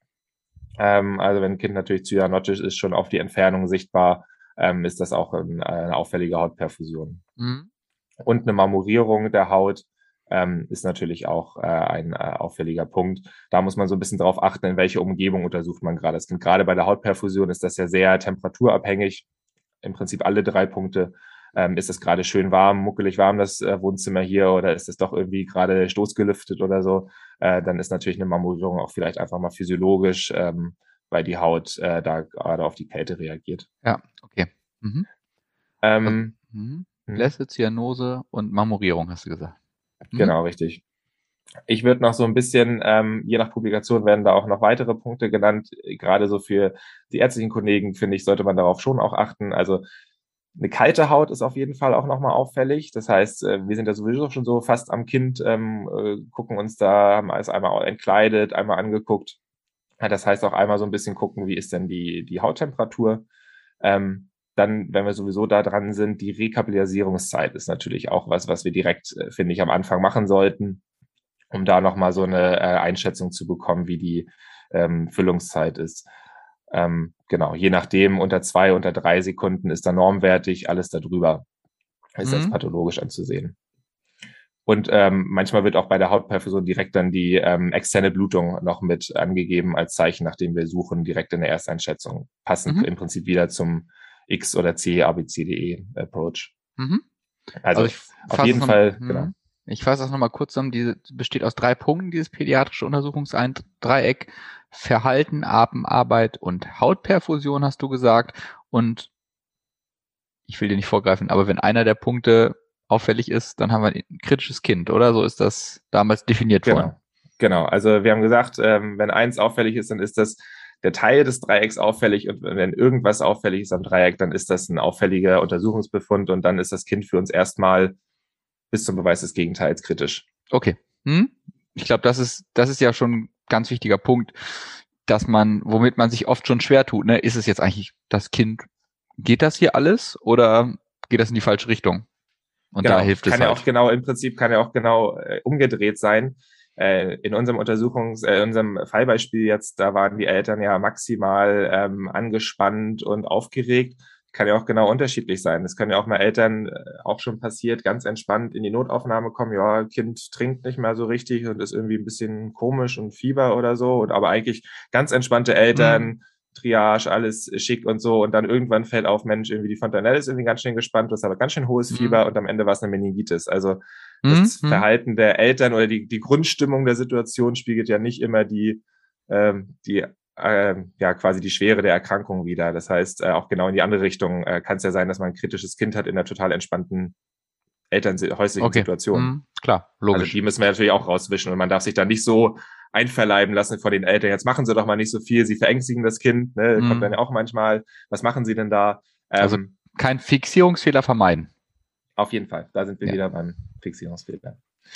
Ähm, also wenn ein Kind natürlich cyanotisch ist, schon auf die Entfernung sichtbar, ähm, ist das auch ein, eine auffällige Hautperfusion. Mhm. Und eine Marmorierung der Haut ähm, ist natürlich auch äh, ein äh, auffälliger Punkt. Da muss man so ein bisschen drauf achten, in welche Umgebung untersucht man gerade das Kind. Gerade bei der Hautperfusion ist das ja sehr temperaturabhängig. Im Prinzip alle drei Punkte. Ähm, ist es gerade schön warm, muckelig warm, das äh, Wohnzimmer hier, oder ist es doch irgendwie gerade stoßgelüftet oder so? Äh, dann ist natürlich eine Marmorierung auch vielleicht einfach mal physiologisch, ähm, weil die Haut äh, da gerade auf die Kälte reagiert. Ja, okay. Mhm. Ähm, Mhm. Mhm. Blässe, Zyanose und Marmorierung, hast du gesagt. Mhm. Genau, richtig. Ich würde noch so ein bisschen, ähm, je nach Publikation werden da auch noch weitere Punkte genannt. Gerade so für die ärztlichen Kollegen, finde ich, sollte man darauf schon auch achten. Also eine kalte Haut ist auf jeden Fall auch nochmal auffällig. Das heißt, äh, wir sind ja sowieso schon so fast am Kind, ähm, äh, gucken uns da, haben alles einmal entkleidet, einmal angeguckt. Ja, das heißt auch einmal so ein bisschen gucken, wie ist denn die, die Hauttemperatur. Ähm, dann, wenn wir sowieso da dran sind, die Rekapitalisierungszeit ist natürlich auch was, was wir direkt, äh, finde ich, am Anfang machen sollten, um da nochmal so eine äh, Einschätzung zu bekommen, wie die ähm, Füllungszeit ist. Ähm, genau, je nachdem, unter zwei, unter drei Sekunden ist da normwertig, alles darüber ist als Mhm. pathologisch anzusehen. Und ähm, manchmal wird auch bei der Hautperfusion direkt dann die ähm, externe Blutung noch mit angegeben als Zeichen, nachdem wir suchen, direkt in der Ersteinschätzung. Passend Mhm. im Prinzip wieder zum X- oder C-A B C D E-Approach. Mhm. Also, ich auf fasse jeden es noch- Fall, Mhm. genau. Ich fasse das nochmal kurz zusammen. Diese besteht aus drei Punkten, dieses pädiatrische Untersuchungsdreieck. Verhalten, Atemarbeit und Hautperfusion, hast du gesagt. Und ich will dir nicht vorgreifen, aber wenn einer der Punkte auffällig ist, dann haben wir ein kritisches Kind, oder? So ist das damals definiert worden. Genau, genau. Also wir haben gesagt, ähm, wenn eins auffällig ist, dann ist das der Teil des Dreiecks auffällig und wenn irgendwas auffällig ist am Dreieck, dann ist das ein auffälliger Untersuchungsbefund und dann ist das Kind für uns erstmal bis zum Beweis des Gegenteils kritisch. Okay. Hm? Ich glaube, das ist, das ist ja schon ein ganz wichtiger Punkt, dass man, womit man sich oft schon schwer tut, ne? Ist es jetzt eigentlich das Kind, geht das hier alles oder geht das in die falsche Richtung? Und Genau. da hilft es kann ja halt. auch genau, im Prinzip kann ja auch genau äh, umgedreht sein. Äh, in unserem Untersuchungs-, äh, in unserem Fallbeispiel jetzt, da waren die Eltern ja maximal ähm, angespannt und aufgeregt. Kann ja auch genau unterschiedlich sein. Es können ja auch mal Eltern, äh, auch schon passiert, ganz entspannt in die Notaufnahme kommen. Ja, Kind trinkt nicht mehr so richtig und ist irgendwie ein bisschen komisch und Fieber oder so. Und aber eigentlich ganz entspannte Eltern, Mhm. Triage, alles schick und so. Und dann irgendwann fällt auf, Mensch, irgendwie die Fontanelle ist irgendwie ganz schön gespannt, du hast aber ganz schön hohes Mhm. Fieber und am Ende war es eine Meningitis. Also Mhm. das Verhalten der Eltern oder die, die Grundstimmung der Situation spiegelt ja nicht immer die, ähm, die ähm, ja quasi die Schwere der Erkrankung wider. Das heißt, äh, auch genau in die andere Richtung äh, kann es ja sein, dass man ein kritisches Kind hat in einer total entspannten elternhäuslichen Okay. Situation. Mhm. Klar, logisch. Also die müssen wir natürlich auch rauswischen und man darf sich da nicht so einverleiben lassen von den Eltern. Jetzt machen sie doch mal nicht so viel, sie verängstigen das Kind, ne? Mhm. Kommt dann ja auch manchmal. Was machen sie denn da? Ähm, Also kein Fixierungsfehler vermeiden. Auf jeden Fall, da sind wir Ja. wieder beim Fixierungsfehler.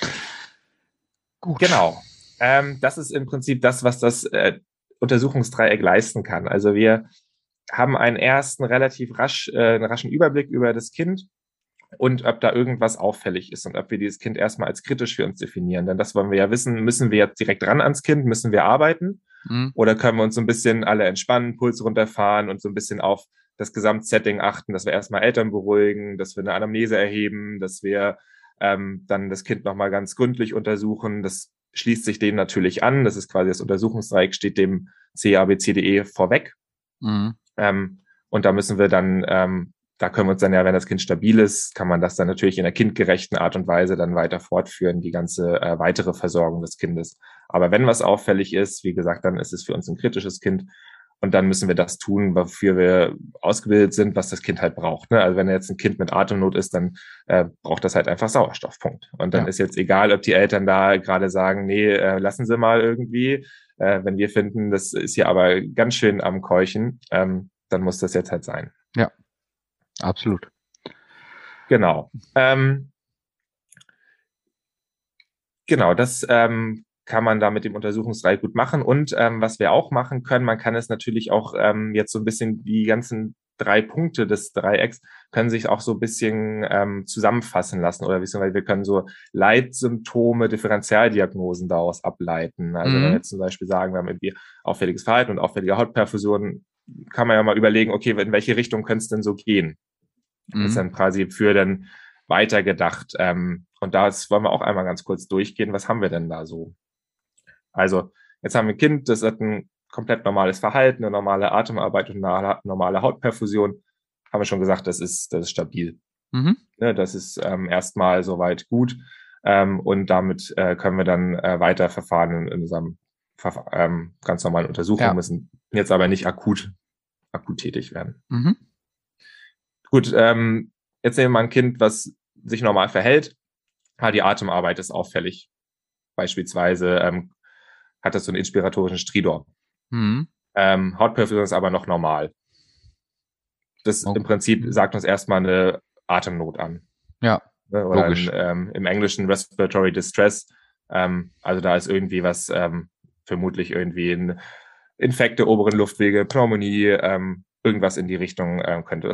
Gut. Genau. Ähm, das ist im Prinzip das, was das äh, Untersuchungsdreieck leisten kann. Also wir haben einen ersten relativ rasch, äh, einen raschen Überblick über das Kind und ob da irgendwas auffällig ist und ob wir dieses Kind erstmal als kritisch für uns definieren. Denn das wollen wir ja wissen, müssen wir jetzt direkt ran ans Kind, müssen wir arbeiten Mhm. oder können wir uns so ein bisschen alle entspannen, Puls runterfahren und so ein bisschen auf das Gesamtsetting achten, dass wir erstmal Eltern beruhigen, dass wir eine Anamnese erheben, dass wir ähm, dann das Kind nochmal ganz gründlich untersuchen. Das schließt sich dem natürlich an. Das ist quasi das Untersuchungsdreieck, steht dem C A B C D E vorweg. Mhm. Ähm, und da müssen wir dann, ähm, da können wir uns dann ja, wenn das Kind stabil ist, kann man das dann natürlich in einer kindgerechten Art und Weise dann weiter fortführen, die ganze äh, weitere Versorgung des Kindes. Aber wenn was auffällig ist, wie gesagt, dann ist es für uns ein kritisches Kind. Und dann müssen wir das tun, wofür wir ausgebildet sind, was das Kind halt braucht. Ne? Also wenn jetzt ein Kind mit Atemnot ist, dann äh, braucht das halt einfach Sauerstoff. Punkt. Und dann Ja. ist jetzt egal, ob die Eltern da gerade sagen, nee, äh, lassen Sie mal irgendwie. Äh, wenn wir finden, das ist hier aber ganz schön am Keuchen, ähm, dann muss das jetzt halt sein. Ja, absolut. Genau. Ähm, genau, das ähm, kann man da mit dem Untersuchungsdreieck gut machen. Und ähm, was wir auch machen können, man kann es natürlich auch ähm, jetzt so ein bisschen, die ganzen drei Punkte des Dreiecks können sich auch so ein bisschen ähm, zusammenfassen lassen oder beziehungsweise wir können so Leitsymptome, Differentialdiagnosen daraus ableiten. Also Mhm. wenn wir jetzt zum Beispiel sagen, wir haben irgendwie auffälliges Verhalten und auffällige Hautperfusion, kann man ja mal überlegen, okay, in welche Richtung könnte es denn so gehen? Das ist Mhm. dann quasi für dann weitergedacht. Ähm, und das wollen wir auch einmal ganz kurz durchgehen. Was haben wir denn da so? Also, jetzt haben wir ein Kind, das hat ein komplett normales Verhalten, eine normale Atemarbeit und eine normale Hautperfusion. Haben wir schon gesagt, das ist, das ist stabil. Mhm. Ne, das ist ähm, erstmal soweit gut. Ähm, und damit äh, können wir dann äh, weiter verfahren in, in unserem Verfa- ähm, ganz normalen Untersuchung, Ja. müssen jetzt aber nicht akut, akut tätig werden. Mhm. Gut, ähm, jetzt nehmen wir mal ein Kind, was sich normal verhält. Ah, die Atemarbeit ist auffällig. Beispielsweise ähm, hat das so einen inspiratorischen Stridor. Mhm. Ähm, Hautperfusion ist aber noch normal. Das Okay. im Prinzip sagt uns erstmal eine Atemnot an. Ja, Ne? Oder logisch. ein, ähm, im Englischen Respiratory Distress. Ähm, also da ist irgendwie was, ähm, vermutlich irgendwie ein Infekt der oberen Luftwege, Pneumonie, ähm, irgendwas in die Richtung ähm, könnte das sein.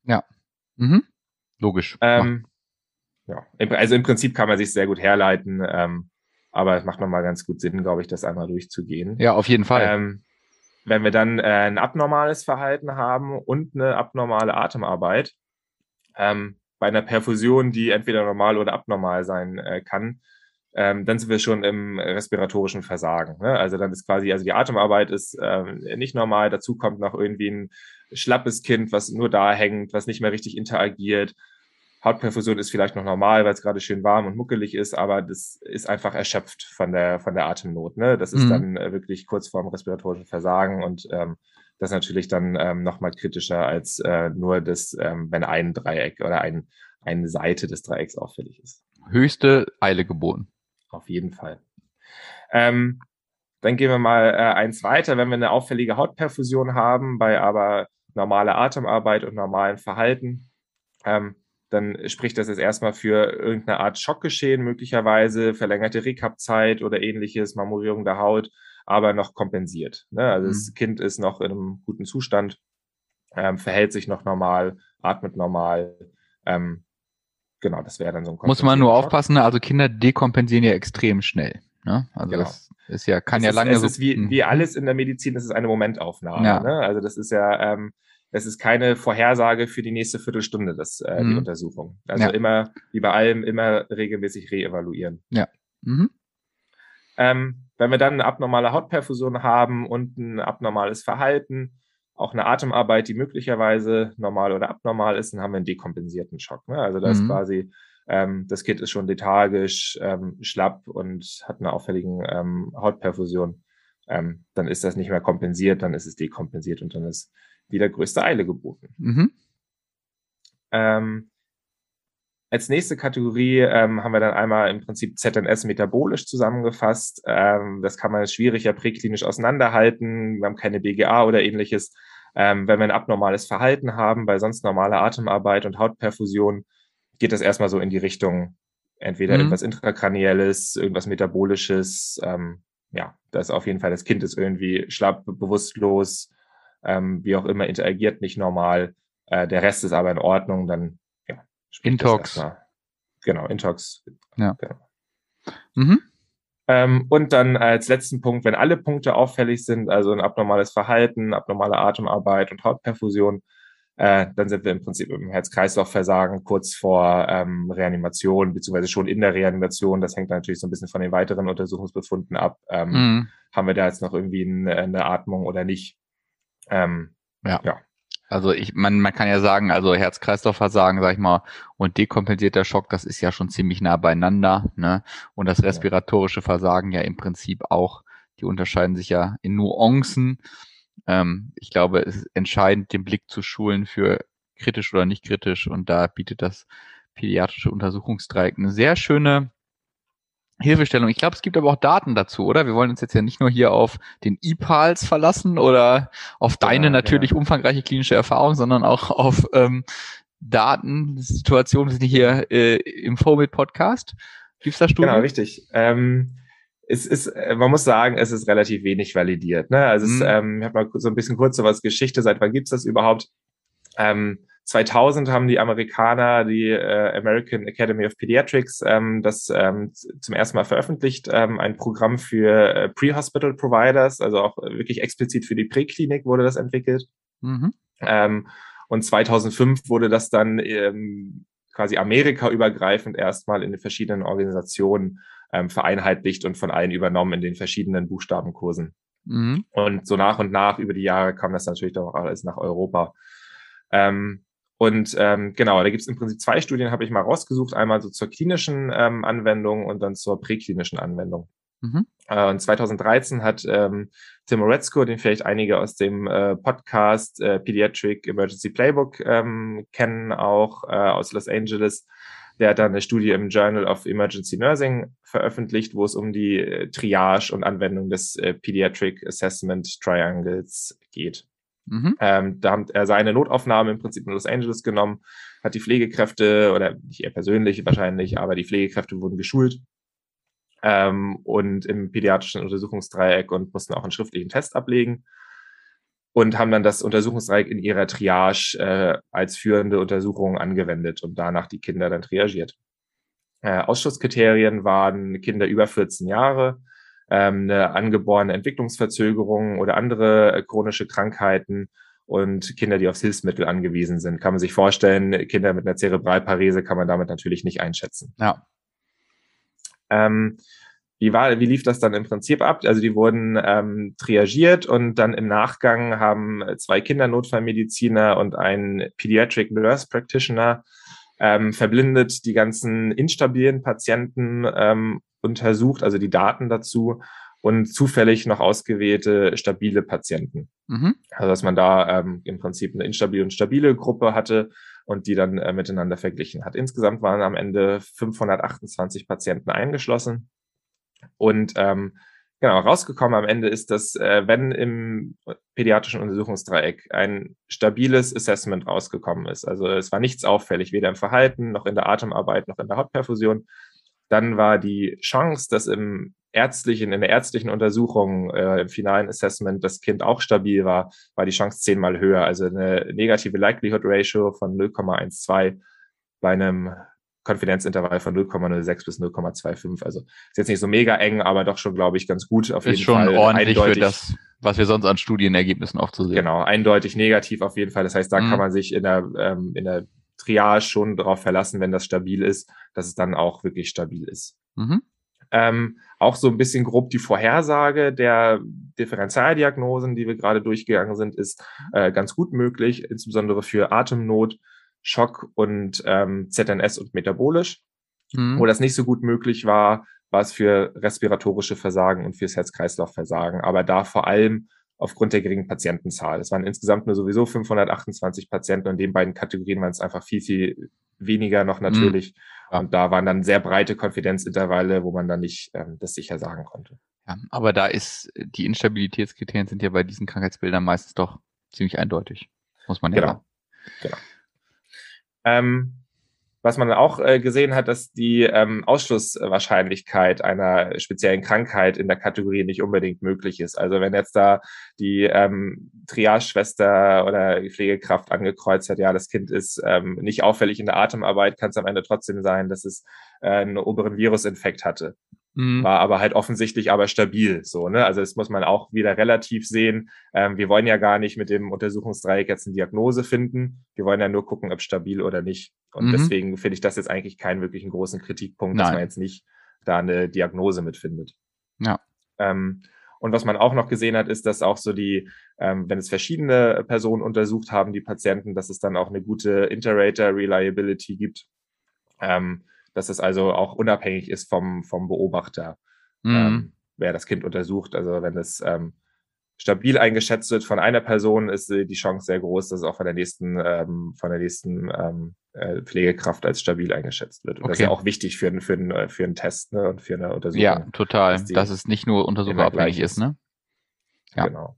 Ja. Mhm. Logisch. Ähm, ja, also im Prinzip kann man sich sehr gut herleiten, ähm, aber es macht nochmal ganz gut Sinn, glaube ich, das einmal durchzugehen. Ja, auf jeden Fall. Ähm, wenn wir dann äh, ein abnormales Verhalten haben und eine abnormale Atemarbeit, ähm, bei einer Perfusion, die entweder normal oder abnormal sein äh, kann, ähm, dann sind wir schon im respiratorischen Versagen. Ne? Also dann ist quasi, also die Atemarbeit ist ähm, nicht normal, dazu kommt noch irgendwie ein schlappes Kind, was nur da hängt, was nicht mehr richtig interagiert. Hautperfusion ist vielleicht noch normal, weil es gerade schön warm und muckelig ist, aber das ist einfach erschöpft von der, von der Atemnot. Ne? Das ist Mhm. dann äh, wirklich kurz vorm respiratorischen Versagen und ähm, das ist natürlich dann ähm, nochmal kritischer als äh, nur das, ähm, wenn ein Dreieck oder ein, eine Seite des Dreiecks auffällig ist. Höchste Eile geboten. Auf jeden Fall. Ähm, dann gehen wir mal äh, eins weiter. Wenn wir eine auffällige Hautperfusion haben, bei aber normaler Atemarbeit und normalem Verhalten, ähm, dann spricht das jetzt erstmal für irgendeine Art Schockgeschehen, möglicherweise verlängerte Recap-Zeit oder ähnliches, Marmorierung der Haut, aber noch kompensiert. Ne? Also Mhm. das Kind ist noch in einem guten Zustand, ähm, verhält sich noch normal, atmet normal. Ähm, genau, das wäre dann so ein Muss man nur kompensierter Schock. aufpassen, ne? Also Kinder dekompensieren ja extrem schnell. Ne? Also Genau. das ist ja, kann es ja ist, lange es so. ist wie, wie alles in der Medizin, es ist eine Momentaufnahme. Ja. Ne? Also das ist ja, ähm, es ist keine Vorhersage für die nächste Viertelstunde, das, äh, die Mhm. Untersuchung. Also Ja. immer, wie bei allem, immer regelmäßig reevaluieren. Ja. Mhm. Ähm, wenn wir dann eine abnormale Hautperfusion haben und ein abnormales Verhalten, auch eine Atemarbeit, die möglicherweise normal oder abnormal ist, dann haben wir einen dekompensierten Schock. Ne? Also da ist Mhm. quasi, ähm, das Kind ist schon lethargisch, ähm, schlapp und hat eine auffälligen ähm, Hautperfusion. Ähm, dann ist das nicht mehr kompensiert, dann ist es dekompensiert und dann ist wieder größte Eile geboten. Mhm. Ähm, Als nächste Kategorie ähm, haben wir dann einmal im Prinzip Z N S metabolisch zusammengefasst. Ähm, das kann man schwierig ja präklinisch auseinanderhalten. Wir haben keine B G A oder ähnliches. Ähm, wenn wir ein abnormales Verhalten haben, bei sonst normaler Atemarbeit und Hautperfusion, geht das erstmal so in die Richtung entweder Mhm. irgendwas Intrakranielles, irgendwas Metabolisches. Ähm, ja, das ist auf jeden Fall, das Kind ist irgendwie schlapp, bewusstlos, ähm, wie auch immer, interagiert nicht normal. Äh, der Rest ist aber in Ordnung, dann Intox. Genau, Intox. Ja. Genau. Mhm. Ähm, und dann als letzten Punkt, wenn alle Punkte auffällig sind, also ein abnormales Verhalten, abnormale Atemarbeit und Hautperfusion, äh, dann sind wir im Prinzip im Herz-Kreislauf-Versagen kurz vor ähm, Reanimation, beziehungsweise schon in der Reanimation. Das hängt natürlich so ein bisschen von den weiteren Untersuchungsbefunden ab. Ähm, Mhm. Haben wir da jetzt noch irgendwie eine, eine Atmung oder nicht? Ähm, Ja. ja. Also ich, man, man kann ja sagen, also Herz-Kreislauf-Versagen, sag ich mal, und dekompensierter Schock, das ist ja schon ziemlich nah beieinander, ne? Und das respiratorische Versagen ja im Prinzip auch. Die unterscheiden sich ja in Nuancen. Ähm, ich glaube, es ist entscheidend, den Blick zu schulen für kritisch oder nicht kritisch. Und da bietet das pädiatrische Untersuchungsdreieck eine sehr schöne Hilfestellung. Ich glaube, es gibt aber auch Daten dazu, oder? Wir wollen uns jetzt ja nicht nur hier auf den I P A L S verlassen oder auf deine Genau, natürlich genau. umfangreiche klinische Erfahrung, sondern auch auf ähm, Daten, Situationen, wir sind hier äh, im Vorbild-Podcast. Gibt's da Studien? Genau, richtig. Ähm, es ist, äh, man muss sagen, es ist relativ wenig validiert. Ne? Also es, Mhm. ähm, ich habe mal so ein bisschen kurz so was Geschichte, seit wann gibt's das überhaupt? Ähm, zweitausend haben die Amerikaner, die äh, American Academy of Pediatrics, ähm, das ähm, zum ersten Mal veröffentlicht, ähm, ein Programm für äh, Pre-Hospital Providers, also auch wirklich explizit für die Präklinik wurde das entwickelt. Mhm. Ähm, und zweitausendfünf wurde das dann ähm, quasi amerikaübergreifend erstmal in den verschiedenen Organisationen ähm, vereinheitlicht und von allen übernommen in den verschiedenen Buchstabenkursen. Mhm. Und so nach und nach über die Jahre kam das natürlich doch auch alles nach Europa. Ähm, und ähm, genau, da gibt es im Prinzip zwei Studien, habe ich mal rausgesucht. Einmal so zur klinischen ähm, Anwendung und dann zur präklinischen Anwendung. Mhm. Äh, und zweitausenddreizehn hat ähm, Tim Oretzko, den vielleicht einige aus dem äh, Podcast äh, Pediatric Emergency Playbook ähm, kennen, auch äh, aus Los Angeles, der hat dann eine Studie im Journal of Emergency Nursing veröffentlicht, wo es um die äh, Triage und Anwendung des äh, Pediatric Assessment Triangles geht. Mhm. Ähm, da hat er seine Notaufnahme im Prinzip in Los Angeles genommen, hat die Pflegekräfte, oder nicht er persönlich wahrscheinlich, aber die Pflegekräfte wurden geschult ähm, und im pädiatrischen Untersuchungsdreieck und mussten auch einen schriftlichen Test ablegen. und haben dann das Untersuchungsdreieck in ihrer Triage äh, als führende Untersuchung angewendet und danach die Kinder dann triagiert. Äh, Ausschlusskriterien waren Kinder über vierzehn Jahre, ähm, eine angeborene Entwicklungsverzögerung oder andere äh, chronische Krankheiten und Kinder, die aufs Hilfsmittel angewiesen sind. Kann man sich vorstellen, Kinder mit einer Zerebralparese kann man damit natürlich nicht einschätzen. Ja. Ähm, Wie, war, wie lief das dann im Prinzip ab? Also die wurden ähm, triagiert und dann im Nachgang haben zwei Kindernotfallmediziner und ein Pediatric Nurse Practitioner ähm, verblindet die ganzen instabilen Patienten ähm, untersucht, also die Daten dazu und zufällig noch ausgewählte stabile Patienten. Mhm. Also dass man da ähm, im Prinzip eine instabile und stabile Gruppe hatte und die dann äh, miteinander verglichen hat. Insgesamt waren am Ende fünfhundertachtundzwanzig Patienten eingeschlossen. Und ähm, genau, rausgekommen am Ende ist, dass äh, wenn im pädiatrischen Untersuchungsdreieck ein stabiles Assessment rausgekommen ist, also es war nichts auffällig, weder im Verhalten noch in der Atemarbeit noch in der Hautperfusion, dann war die Chance, dass im ärztlichen, in der ärztlichen Untersuchung, äh, im finalen Assessment das Kind auch stabil war, war die Chance zehnmal höher. Also eine negative Likelihood Ratio von null Komma zwölf bei einem Konfidenzintervall von null Komma null sechs bis null Komma fünfundzwanzig. Also ist jetzt nicht so mega eng, aber doch schon, glaube ich, ganz gut. Auf Ist jeden schon Fall ordentlich eindeutig, für das, was wir sonst an Studienergebnissen oft so sehen. Genau, eindeutig negativ auf jeden Fall. Das heißt, da Mhm. kann man sich in der, ähm, in der Triage schon darauf verlassen, wenn das stabil ist, dass es dann auch wirklich stabil ist. Mhm. Ähm, auch so ein bisschen grob die Vorhersage der Differentialdiagnosen, die wir gerade durchgegangen sind, ist äh, ganz gut möglich, insbesondere für Atemnot, Schock und ähm, Z N S und metabolisch. Mhm. Wo das nicht so gut möglich war, war es für respiratorische Versagen und fürs Herz-Kreislauf-Versagen, aber da vor allem aufgrund der geringen Patientenzahl. Es waren insgesamt nur sowieso fünfhundertachtundzwanzig Patienten und in den beiden Kategorien waren es einfach viel, viel weniger noch natürlich. Mhm. Ja. Und da waren dann sehr breite Konfidenzintervalle, wo man dann nicht ähm, das sicher sagen konnte. Ja, aber da ist, die Instabilitätskriterien sind ja bei diesen Krankheitsbildern meistens doch ziemlich eindeutig, muss man ja Genau. sagen. Genau. Ähm, Was man auch äh, gesehen hat, dass die ähm, Ausschlusswahrscheinlichkeit einer speziellen Krankheit in der Kategorie nicht unbedingt möglich ist. Also wenn jetzt da die ähm, Triage-Schwester oder die Pflegekraft angekreuzt hat, ja, das Kind ist ähm, nicht auffällig in der Atemarbeit, kann es am Ende trotzdem sein, dass es äh, einen oberen Virusinfekt hatte. Mhm. War aber halt offensichtlich aber stabil, so, ne? Also das muss man auch wieder relativ sehen. Ähm, wir wollen ja gar nicht mit dem Untersuchungsdreieck jetzt eine Diagnose finden. Wir wollen ja nur gucken, ob stabil oder nicht. Und Mhm. deswegen finde ich das jetzt eigentlich keinen wirklichen großen Kritikpunkt, dass Nein. man jetzt nicht da eine Diagnose mitfindet. Ja. Ähm, und was man auch noch gesehen hat, ist, dass auch so die, ähm, wenn es verschiedene Personen untersucht haben, die Patienten, dass es dann auch eine gute Inter-Rater-Reliability gibt. Ähm, dass es also auch unabhängig ist vom, vom Beobachter, Mhm. ähm, wer das Kind untersucht. Also wenn es ähm, stabil eingeschätzt wird von einer Person, ist äh, die Chance sehr groß, dass es auch von der nächsten, ähm, von der nächsten ähm, äh, Pflegekraft als stabil eingeschätzt wird. Und das ist Okay. ja auch wichtig für, für, einen, für einen Test, ne, und für eine Untersuchung. Ja, total. dass die Dass es nicht nur untersucherabhängig immer gleich ist, ne? Ja. Genau.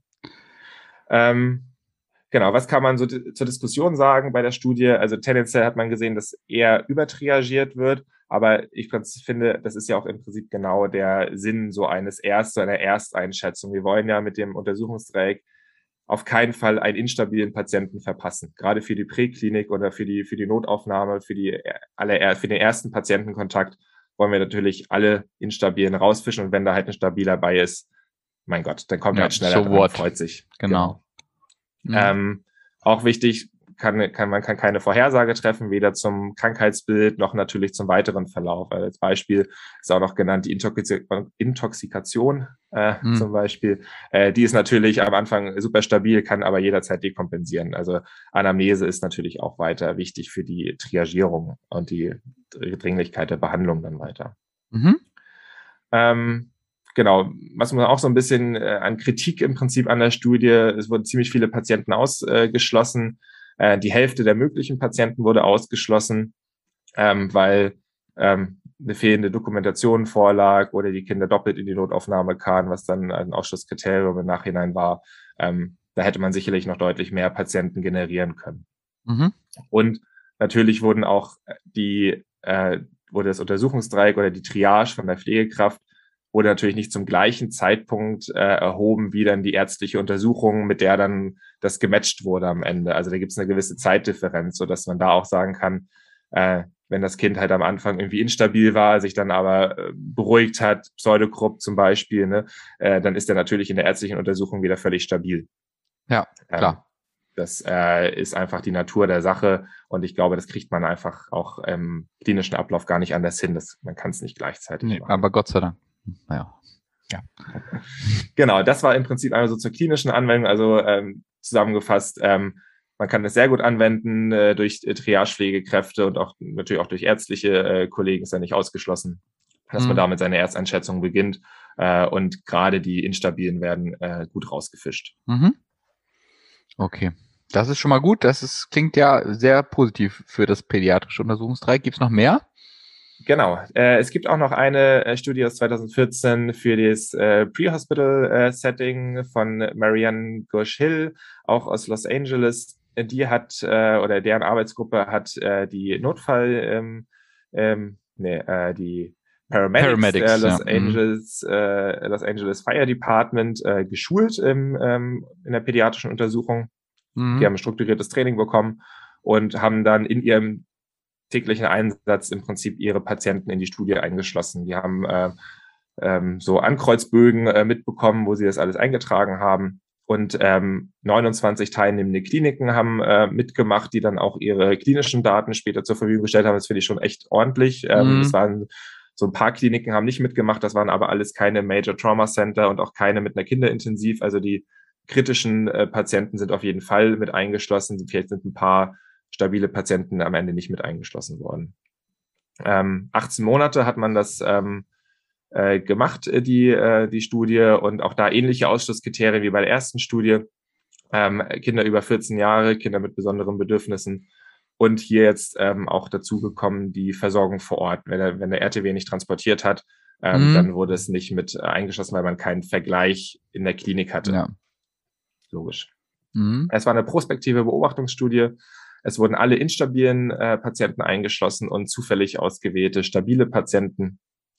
Ähm, Genau, was kann man so di- zur Diskussion sagen bei der Studie? Also tendenziell hat man gesehen, dass eher übertriagiert wird, aber ich finde, das ist ja auch im Prinzip genau der Sinn so eines Erst, so einer Ersteinschätzung. Wir wollen ja mit dem Untersuchungsdreieck auf keinen Fall einen instabilen Patienten verpassen. Gerade für die Präklinik oder für die, für die Notaufnahme, für die, alle, für den ersten Patientenkontakt wollen wir natürlich alle Instabilen rausfischen und wenn da halt ein stabiler bei ist, mein Gott, dann kommt er Ja, halt schneller so dran und what. freut sich. Genau. Mhm. Ähm, auch wichtig, kann, kann, man kann keine Vorhersage treffen, weder zum Krankheitsbild noch natürlich zum weiteren Verlauf. Also als Beispiel ist auch noch genannt die Intoxi Intoxikation äh, Mhm. zum Beispiel. Äh, die ist natürlich am Anfang super stabil, kann aber jederzeit dekompensieren. Also Anamnese ist natürlich auch weiter wichtig für die Triagierung und die Dringlichkeit der Behandlung dann weiter. Mhm. Ähm, Genau, was man auch so ein bisschen äh, an Kritik im Prinzip an der Studie, es wurden ziemlich viele Patienten ausgeschlossen. Äh, die Hälfte der möglichen Patienten wurde ausgeschlossen, ähm, weil ähm, eine fehlende Dokumentation vorlag oder die Kinder doppelt in die Notaufnahme kamen, was dann ein Ausschlusskriterium im Nachhinein war. Ähm, da hätte man sicherlich noch deutlich mehr Patienten generieren können. Mhm. Und natürlich wurden auch die, äh, wurde das Untersuchungsdreieck oder die Triage von der Pflegekraft wurde natürlich nicht zum gleichen Zeitpunkt äh, erhoben wie dann die ärztliche Untersuchung, mit der dann das gematcht wurde am Ende. Also da gibt es eine gewisse Zeitdifferenz, sodass man da auch sagen kann, äh, wenn das Kind halt am Anfang irgendwie instabil war, sich dann aber äh, beruhigt hat, Pseudokrupp zum Beispiel, ne, äh, dann ist er natürlich in der ärztlichen Untersuchung wieder völlig stabil. Ja, klar. Ähm, das äh, ist einfach die Natur der Sache und ich glaube, das kriegt man einfach auch im klinischen Ablauf gar nicht anders hin. Das, man kann es nicht gleichzeitig Nee, machen. aber Gott sei Dank. Naja. Ja. Genau, das war im Prinzip einmal so zur klinischen Anwendung, also ähm, zusammengefasst, ähm, man kann das sehr gut anwenden äh, durch äh, Triagepflegekräfte und auch natürlich auch durch ärztliche äh, Kollegen, ist ja nicht ausgeschlossen, dass Mhm. man damit seine Ersteinschätzung beginnt äh, und gerade die Instabilen werden äh, gut rausgefischt. Mhm. Okay. Das ist schon mal gut. Das ist, klingt ja sehr positiv für das pädiatrische Untersuchungsdreieck. Gibt es noch mehr? Genau. Äh, es gibt auch noch eine äh, Studie aus zwanzig vierzehn für das äh, Pre-Hospital-Setting äh, von Marianne Gosch-Hill, auch aus Los Angeles. Die hat, äh, oder deren Arbeitsgruppe hat äh, die Notfall, ähm, ähm, nee, äh, die Paramedics, Paramedics, der Los ja. Angeles, äh, Los Angeles Fire Department äh, geschult im, ähm, in der pädiatrischen Untersuchung. Mhm. Die haben ein strukturiertes Training bekommen und haben dann in ihrem täglichen Einsatz im Prinzip ihre Patienten in die Studie eingeschlossen. Die haben äh, ähm, so Ankreuzbögen äh, mitbekommen, wo sie das alles eingetragen haben. Und ähm, neunundzwanzig teilnehmende Kliniken haben äh, mitgemacht, die dann auch ihre klinischen Daten später zur Verfügung gestellt haben. Das finde ich schon echt ordentlich. Ähm, Mhm. Es waren so ein paar Kliniken haben nicht mitgemacht. Das waren aber alles keine Major Trauma Center und auch keine mit einer Kinderintensiv. Also die kritischen äh, Patienten sind auf jeden Fall mit eingeschlossen. Vielleicht sind ein paar stabile Patienten am Ende nicht mit eingeschlossen worden. Ähm, achtzehn Monate hat man das ähm, äh, gemacht, äh, die, äh, die Studie, und auch da ähnliche Ausschlusskriterien wie bei der ersten Studie. Ähm, Kinder über vierzehn Jahre, Kinder mit besonderen Bedürfnissen und hier jetzt ähm, auch dazugekommen die Versorgung vor Ort. Wenn der, wenn der R T W nicht transportiert hat, ähm, Mhm. dann wurde es nicht mit äh, eingeschlossen, weil man keinen Vergleich in der Klinik hatte. Ja. Logisch. Mhm. Es war eine prospektive Beobachtungsstudie. Es wurden alle instabilen äh, Patienten eingeschlossen und zufällig ausgewählte stabile Patienten.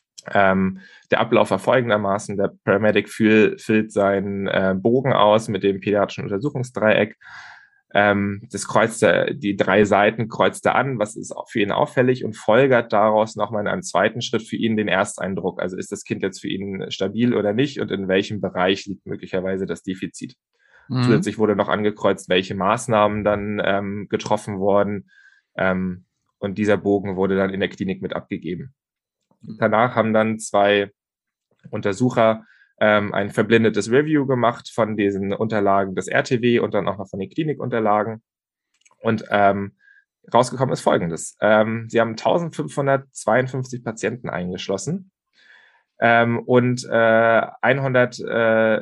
Ähm, der Ablauf war folgendermaßen: Der Paramedic füll, füllt seinen äh, Bogen aus mit dem pädiatrischen Untersuchungsdreieck. Ähm, das kreuzt er, die drei Seiten kreuzt er an, was ist für ihn auffällig, und folgert daraus nochmal in einem zweiten Schritt für ihn den Ersteindruck. Also ist das Kind jetzt für ihn stabil oder nicht und in welchem Bereich liegt möglicherweise das Defizit. Mhm. Zusätzlich wurde noch angekreuzt, welche Maßnahmen dann ähm, getroffen wurden. Ähm, und dieser Bogen wurde dann in der Klinik mit abgegeben. Danach haben dann zwei Untersucher ähm, ein verblindetes Review gemacht von diesen Unterlagen des R T W und dann auch noch von den Klinikunterlagen. Und ähm, rausgekommen ist Folgendes. Ähm, sie haben eintausendfünfhundertzweiundfünfzig Patienten eingeschlossen ähm, und äh, hundert, äh,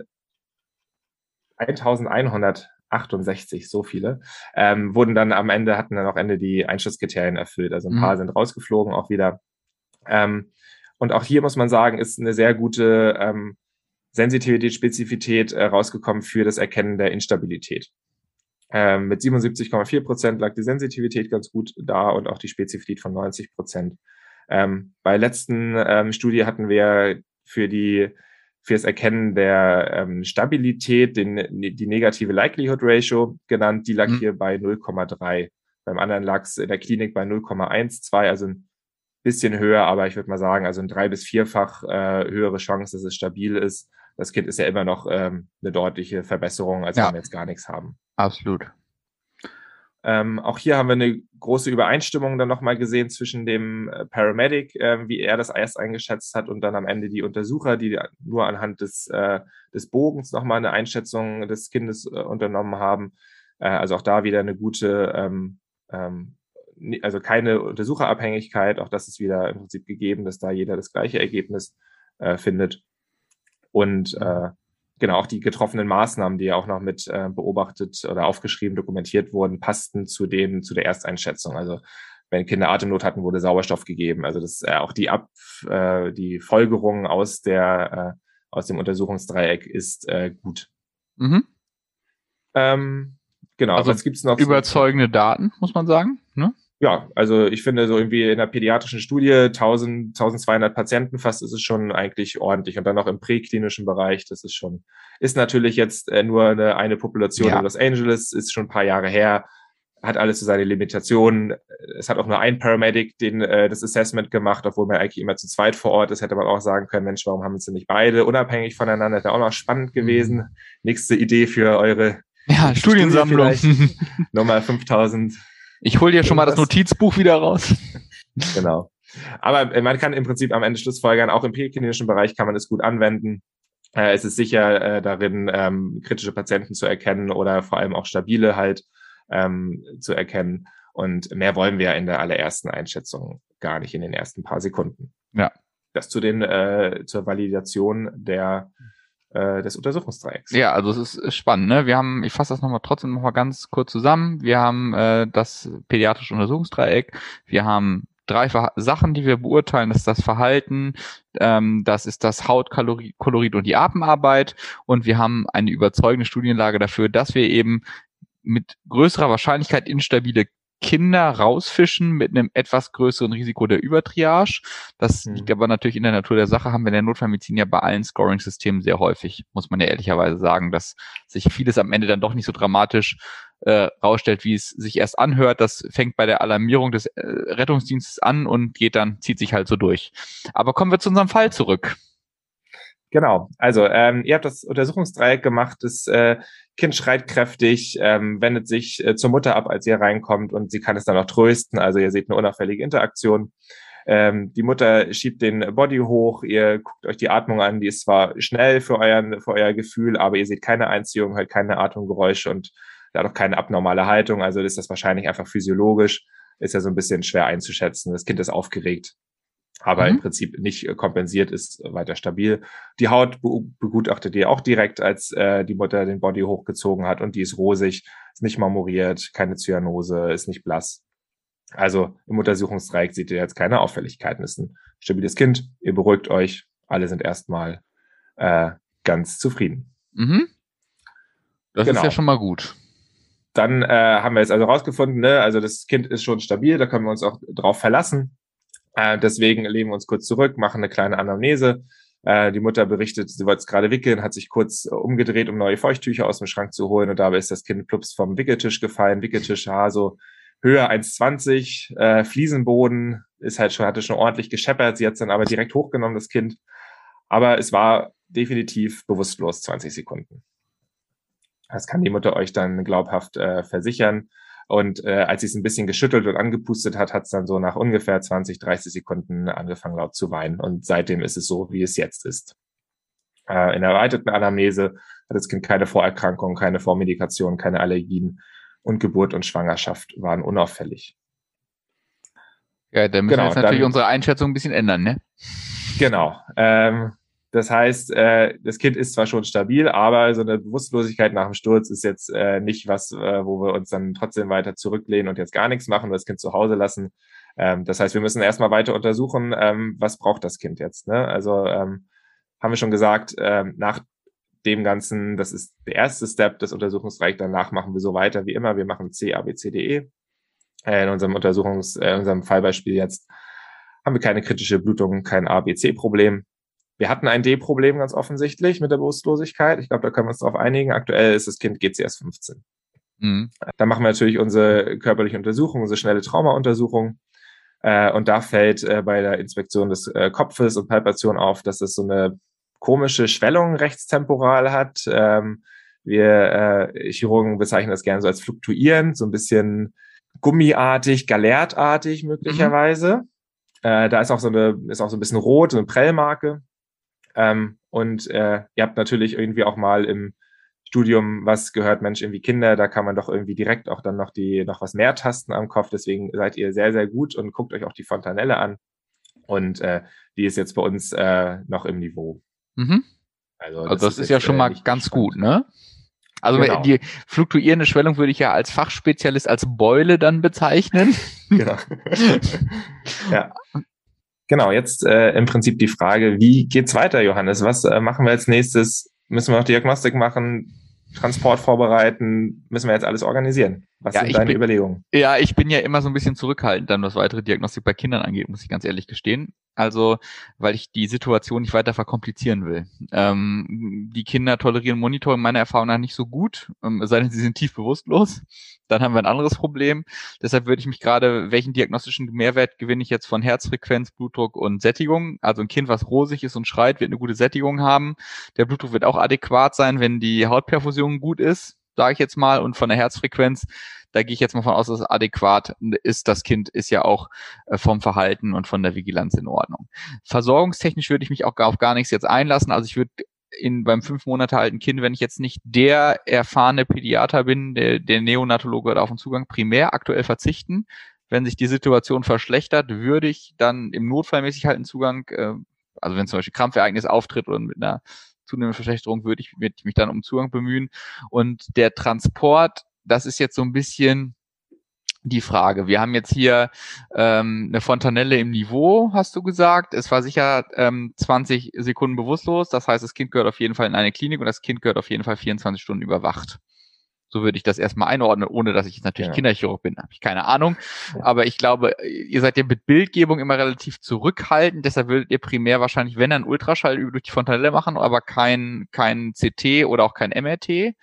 eintausendeinhundertachtundsechzig, so viele, ähm, wurden dann am Ende, hatten dann am Ende die Einschlusskriterien erfüllt. Also ein Mhm. paar sind rausgeflogen auch wieder. Ähm, und auch hier muss man sagen, ist eine sehr gute ähm, Sensitivität, Spezifität äh, rausgekommen für das Erkennen der Instabilität. Ähm, mit siebenundsiebzig Komma vier Prozent lag die Sensitivität ganz gut da und auch die Spezifität von neunzig Prozent. Ähm, bei der letzten ähm, Studie hatten wir für die für das Erkennen der ähm, Stabilität den, die negative Likelihood Ratio genannt. Die lag Mhm. hier bei null Komma drei. Beim anderen lag es in der Klinik bei null Komma zwölf, also ein bisschen höher, aber ich würde mal sagen, also ein drei- bis vierfach äh, höhere Chance, dass es stabil ist. Das Kind ist ja immer noch ähm, eine deutliche Verbesserung, als Ja. wenn wir jetzt gar nichts haben. Absolut. Ähm, auch hier haben wir eine große Übereinstimmung dann nochmal gesehen zwischen dem äh, Paramedic, äh, wie er das erst eingeschätzt hat, und dann am Ende die Untersucher, die nur anhand des, äh, des Bogens nochmal eine Einschätzung des Kindes äh, unternommen haben. Äh, also auch da wieder eine gute, ähm, ähm, also keine Untersucherabhängigkeit. Auch das ist wieder im Prinzip gegeben, dass da jeder das gleiche Ergebnis äh, findet. Und äh, genau, auch die getroffenen Maßnahmen, die ja auch noch mit äh, beobachtet oder aufgeschrieben, dokumentiert wurden, passten zu dem, zu der Ersteinschätzung. Also wenn Kinder Atemnot hatten, wurde Sauerstoff gegeben. Also das äh, auch die Ab, äh, die Folgerung aus der, äh, aus dem Untersuchungsdreieck ist äh, gut. Mhm. Ähm, genau, Also was gibt's noch? überzeugende Daten, muss man sagen. Ne? ja, also ich finde so irgendwie in der pädiatrischen Studie tausend, tausendzweihundert Patienten fast ist es schon eigentlich ordentlich und dann noch im präklinischen Bereich, das ist schon, ist natürlich jetzt äh, nur eine, eine Population Ja. in Los Angeles, ist schon ein paar Jahre her, hat alles so seine Limitationen. Es hat auch nur ein Paramedic den äh, das Assessment gemacht, obwohl man eigentlich immer zu zweit vor Ort ist, hätte man auch sagen können, Mensch, warum haben sie nicht beide unabhängig voneinander, das wäre auch noch spannend gewesen. Mhm. Nächste Idee für eure ja, Studiensammlung. Nummer fünftausend. Ich hole dir schon mal das Notizbuch wieder raus. Genau. Aber man kann im Prinzip am Ende schlussfolgern, auch im präklinischen Bereich kann man es gut anwenden. Äh, es ist sicher äh, darin, ähm, kritische Patienten zu erkennen oder vor allem auch stabile halt ähm, zu erkennen. Und mehr wollen wir in der allerersten Einschätzung gar nicht in den ersten paar Sekunden. Ja. Das zu den äh, zur Validation der äh, des Untersuchungsdreiecks. Ja, also es ist spannend, ne? Wir haben, ich fasse das nochmal trotzdem nochmal ganz kurz zusammen. Wir haben äh, das pädiatrische Untersuchungsdreieck. Wir haben drei Ver- Sachen, die wir beurteilen. Das ist das Verhalten, ähm, das ist das Hautkolorit und die Atemarbeit. Und wir haben eine überzeugende Studienlage dafür, dass wir eben mit größerer Wahrscheinlichkeit instabile Kinder rausfischen mit einem etwas größeren Risiko der Übertriage. Das Hm. liegt aber natürlich in der Natur der Sache, haben wir in der Notfallmedizin ja bei allen Scoring-Systemen sehr häufig, muss man ja ehrlicherweise sagen, dass sich vieles am Ende dann doch nicht so dramatisch äh, rausstellt, wie es sich erst anhört. Das fängt bei der Alarmierung des äh, Rettungsdienstes an und geht dann, zieht sich halt so durch. Aber kommen wir zu unserem Fall zurück. Genau, also ähm, ihr habt das Untersuchungsdreieck gemacht, das äh, Kind schreit kräftig, ähm, wendet sich äh, zur Mutter ab, als ihr reinkommt und sie kann es dann auch trösten, also ihr seht eine unauffällige Interaktion. Ähm, die Mutter schiebt den Body hoch, ihr guckt euch die Atmung an, die ist zwar schnell für, euren, für euer Gefühl, aber ihr seht keine Einziehung, hört keine Atemgeräusche und hat auch keine abnormale Haltung, also ist das wahrscheinlich einfach physiologisch, ist ja so ein bisschen schwer einzuschätzen, das Kind ist aufgeregt. Aber Mhm. im Prinzip nicht äh, kompensiert, ist weiter stabil. Die Haut be- begutachtet ihr auch direkt, als äh, die Mutter den Body hochgezogen hat und die ist rosig, ist nicht marmoriert, keine Zyanose, ist nicht blass. Also im Untersuchungsdreieck seht ihr jetzt keine Auffälligkeiten. Ist ein stabiles Kind, ihr beruhigt euch, alle sind erstmal äh, ganz zufrieden. Mhm. Das Genau. ist ja schon mal gut. Dann äh, haben wir jetzt also rausgefunden, ne? Also das Kind ist schon stabil, da können wir uns auch drauf verlassen. Äh, deswegen legen wir uns kurz zurück, machen eine kleine Anamnese. Äh, die Mutter berichtet, sie wollte es gerade wickeln, hat sich kurz äh, umgedreht, um neue Feuchttücher aus dem Schrank zu holen und dabei ist das Kind plups vom Wickeltisch gefallen. Wickeltisch, ja, so Höhe eins zwanzig, äh, Fliesenboden, ist halt schon, hatte schon ordentlich gescheppert. Sie hat es dann aber direkt hochgenommen, das Kind. Aber es war definitiv bewusstlos, zwanzig Sekunden. Das kann die Mutter euch dann glaubhaft äh, versichern. Und äh, als sie es ein bisschen geschüttelt und angepustet hat, hat es dann so nach ungefähr zwanzig, dreißig Sekunden angefangen laut zu weinen. Und seitdem ist es so, wie es jetzt ist. Äh, in der erweiterten Anamnese hat das Kind keine Vorerkrankungen, keine Vormedikation, keine Allergien. Und Geburt und Schwangerschaft waren unauffällig. Ja, da müssen Genau, wir jetzt natürlich dann- unsere Einschätzung ein bisschen ändern, ne? Genau. Ähm, das heißt, äh, das Kind ist zwar schon stabil, aber so eine Bewusstlosigkeit nach dem Sturz ist jetzt äh, nicht was, äh, wo wir uns dann trotzdem weiter zurücklehnen und jetzt gar nichts machen und das Kind zu Hause lassen. Ähm, das heißt, wir müssen erstmal weiter untersuchen, ähm, was braucht das Kind jetzt. Ne? Also ähm, haben wir schon gesagt, ähm, nach dem Ganzen, das ist der erste Step des Untersuchungsdreiecks, danach machen wir so weiter wie immer. Wir machen C, A, B, C, D, E. Äh, in unserem Untersuchungs-, äh, in unserem Fallbeispiel jetzt haben wir keine kritische Blutung, kein A, B, C-Problem. Wir hatten ein D-Problem ganz offensichtlich mit der Bewusstlosigkeit. Ich glaube, da können wir uns darauf einigen. Aktuell ist das Kind G C S fünfzehn. Mhm. Dann machen wir natürlich unsere körperliche Untersuchung, unsere schnelle Traumauntersuchung. Äh, und da fällt äh, bei der Inspektion des äh, Kopfes und Palpation auf, dass es so eine komische Schwellung rechtstemporal hat. Ähm, wir äh, Chirurgen bezeichnen das gerne so als fluktuierend, so ein bisschen gummiartig, galertartig möglicherweise. Mhm. Äh, da ist auch so eine, ist auch so ein bisschen rot, so eine Prellmarke. Ähm, und äh, ihr habt natürlich irgendwie auch mal im Studium was gehört, Mensch, irgendwie Kinder, da kann man doch irgendwie direkt auch dann noch die, noch was mehr tasten am Kopf. Deswegen seid ihr sehr, sehr gut und guckt euch auch die Fontanelle an. Und äh, die ist jetzt bei uns äh, noch im Niveau. Mhm. Also das, das also das ist ist ja jetzt, schon äh, mal nicht ganz spannend. gut, ne? Also Genau. die fluktuierende Schwellung würde ich ja als Fachspezialist als Beule dann bezeichnen. Genau. Ja. Genau, jetzt äh, im Prinzip die Frage, wie geht's weiter, Johannes? Was äh, machen wir als nächstes? Müssen wir noch Diagnostik machen? Transport vorbereiten, müssen wir jetzt alles organisieren. Was Ja, sind ich deine bin- Überlegungen? Ja, ich bin ja immer so ein bisschen zurückhaltend, dann was weitere Diagnostik bei Kindern angeht, muss ich ganz ehrlich gestehen. Also, weil ich die Situation nicht weiter verkomplizieren will. Ähm, die Kinder tolerieren Monitoring meiner Erfahrung nach nicht so gut, ähm, es sei denn, sie sind tief bewusstlos. Dann haben wir ein anderes Problem. Deshalb würde ich mich gerade, welchen diagnostischen Mehrwert gewinne ich jetzt von Herzfrequenz, Blutdruck und Sättigung? Also ein Kind, was rosig ist und schreit, wird eine gute Sättigung haben. Der Blutdruck wird auch adäquat sein, wenn die Hautperfusion gut ist, sage ich jetzt mal, und von der Herzfrequenz, da gehe ich jetzt mal von aus, dass es adäquat ist. Das Kind ist ja auch äh, vom Verhalten und von der Vigilanz in Ordnung. Versorgungstechnisch würde ich mich auch gar auf gar nichts jetzt einlassen. Also ich würde in beim fünf Monate alten Kind, wenn ich jetzt nicht der erfahrene Pädiater bin, der, der Neonatologe oder auf den Zugang, primär aktuell verzichten. Wenn sich die Situation verschlechtert, würde ich dann im Notfallmäßig halt einen Zugang, äh, also wenn zum Beispiel Krampfereignis auftritt oder mit einer zunehmenden Verschlechterung, würde ich, würde ich mich dann um Zugang bemühen. Und der Transport, das ist jetzt so ein bisschen die Frage. Wir haben jetzt hier ähm, eine Fontanelle im Niveau, hast du gesagt. Es war sicher ähm, zwanzig Sekunden bewusstlos. Das heißt, das Kind gehört auf jeden Fall in eine Klinik und das Kind gehört auf jeden Fall vierundzwanzig Stunden überwacht. So würde ich das erstmal einordnen, ohne dass ich jetzt natürlich Ja. Kinderchirurg bin. Habe ich keine Ahnung. Ja. Aber ich glaube, ihr seid ja mit Bildgebung immer relativ zurückhaltend. Deshalb würdet ihr primär wahrscheinlich, wenn dann Ultraschall durch die Fontanelle machen, aber kein, kein C T oder auch kein M R T.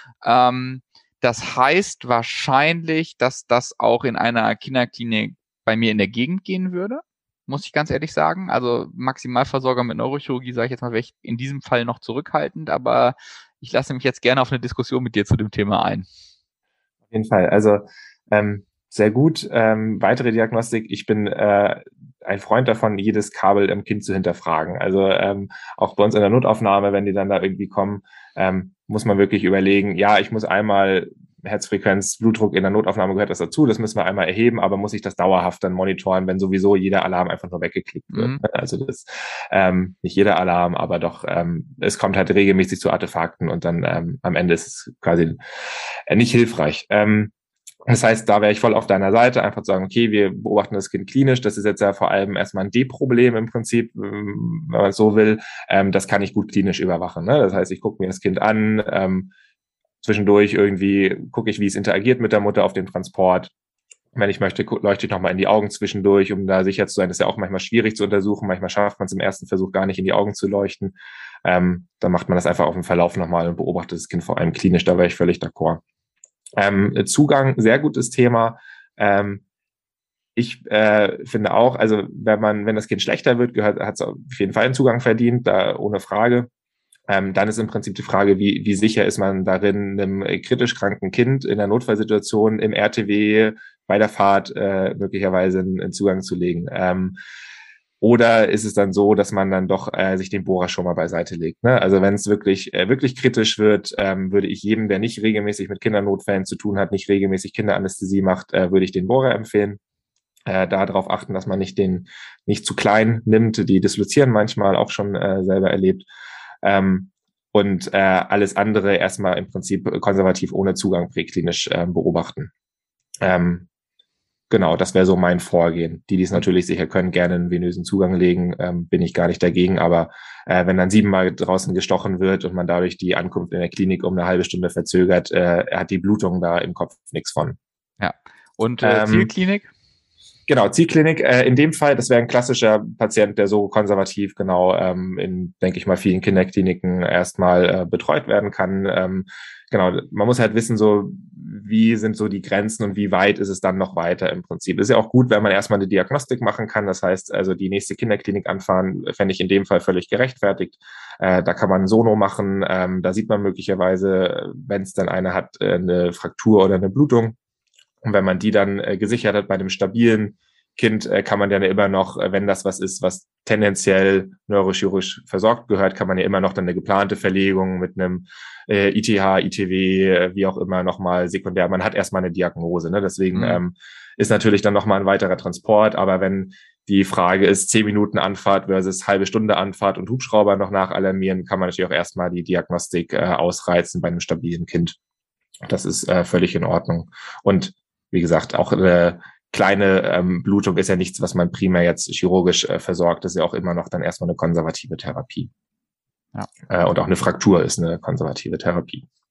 Ähm, Das heißt wahrscheinlich, dass das auch in einer Kinderklinik bei mir in der Gegend gehen würde, muss ich ganz ehrlich sagen. Also Maximalversorger mit Neurochirurgie, sage ich jetzt mal, wäre ich in diesem Fall noch zurückhaltend, aber ich lasse mich jetzt gerne auf eine Diskussion mit dir zu dem Thema ein. Auf jeden Fall. Also ähm, sehr gut. Ähm, weitere Diagnostik. Ich bin äh, ein Freund davon, jedes Kabel im Kind zu hinterfragen. Also ähm, auch bei uns in der Notaufnahme, wenn die dann da irgendwie kommen, ähm, muss man wirklich überlegen, ja, ich muss einmal Herzfrequenz, Blutdruck in der Notaufnahme gehört das dazu, das müssen wir einmal erheben, aber muss ich das dauerhaft dann monitoren, wenn sowieso jeder Alarm einfach nur weggeklickt wird. Mhm. Also das ähm, nicht jeder Alarm, aber doch ähm, es kommt halt regelmäßig zu Artefakten und dann ähm, am Ende ist es quasi äh, nicht hilfreich. Ähm, Das heißt, da wäre ich voll auf deiner Seite, einfach zu sagen, okay, wir beobachten das Kind klinisch, das ist jetzt ja vor allem erstmal ein D-Problem im Prinzip, wenn man es so will, ähm, das kann ich gut klinisch überwachen. Ne? Das heißt, ich gucke mir das Kind an, ähm, zwischendurch irgendwie gucke ich, wie es interagiert mit der Mutter auf dem Transport. Wenn ich möchte, leuchte ich nochmal in die Augen zwischendurch, um da sicher zu sein. Das ist ja auch manchmal schwierig zu untersuchen, manchmal schafft man es im ersten Versuch gar nicht in die Augen zu leuchten. Ähm, dann macht man das einfach auf dem Verlauf nochmal und beobachtet das Kind vor allem klinisch, da wäre ich völlig d'accord. Ähm, Zugang, sehr gutes Thema. Ähm, ich äh, finde auch, also wenn man, wenn das Kind schlechter wird, gehört, hat es auf jeden Fall einen Zugang verdient, da ohne Frage. Ähm, dann ist im Prinzip die Frage, wie, wie sicher ist man darin, einem kritisch kranken Kind in der Notfallsituation im R T W bei der Fahrt äh, möglicherweise einen, einen Zugang zu legen. Ähm, Oder ist es dann so, dass man dann doch äh, sich den Bohrer schon mal beiseite legt? Ne? Also wenn es wirklich äh, wirklich kritisch wird, ähm, würde ich jedem, der nicht regelmäßig mit Kindernotfällen zu tun hat, nicht regelmäßig Kinderanästhesie macht, äh, würde ich den Bohrer empfehlen. Äh, da darauf achten, dass man nicht den nicht zu klein nimmt. Die dislozieren manchmal, auch schon äh, selber erlebt. Ähm, und äh, alles andere erstmal im Prinzip konservativ ohne Zugang präklinisch äh, beobachten. Ähm, Genau, das wäre so mein Vorgehen. Die, die es natürlich sicher können, gerne einen venösen Zugang legen, ähm, bin ich gar nicht dagegen. Aber äh, wenn dann siebenmal draußen gestochen wird und man dadurch die Ankunft in der Klinik um eine halbe Stunde verzögert, äh, hat die Blutung da im Kopf nichts von. Ja. Und äh, Ähm, Zielklinik? Genau, Zielklinik. Äh, in dem Fall, das wäre ein klassischer Patient, der so konservativ genau ähm, in, denke ich mal, vielen Kinderkliniken erstmal äh, betreut werden kann. Ähm, genau, man muss halt wissen, so wie sind so die Grenzen und wie weit ist es dann noch weiter im Prinzip. Ist ja auch gut, wenn man erstmal eine Diagnostik machen kann. Das heißt, also die nächste Kinderklinik anfahren, fände ich in dem Fall völlig gerechtfertigt. Äh, da kann man ein Sono machen. Ähm, da sieht man möglicherweise, wenn es dann eine hat, äh, eine Fraktur oder eine Blutung. Und wenn man die dann äh, gesichert hat bei einem stabilen Kind, äh, kann man dann ja immer noch, äh, wenn das was ist, was tendenziell neurochirurgisch versorgt gehört, kann man ja immer noch dann eine geplante Verlegung mit einem äh, I T H, I T W, äh, wie auch immer, nochmal sekundär. Man hat erstmal eine Diagnose, ne? Deswegen Mhm. ähm, ist natürlich dann nochmal ein weiterer Transport. Aber wenn die Frage ist, zehn Minuten Anfahrt versus halbe Stunde Anfahrt und Hubschrauber noch nachalarmieren, kann man natürlich auch erstmal die Diagnostik äh, ausreizen bei einem stabilen Kind. Das ist äh, völlig in Ordnung. Und wie gesagt, auch eine kleine ähm, Blutung ist ja nichts, was man primär jetzt chirurgisch äh, versorgt. Das ist ja auch immer noch dann erstmal eine konservative Therapie. Ja. Äh, und auch eine Fraktur ist eine konservative Therapie.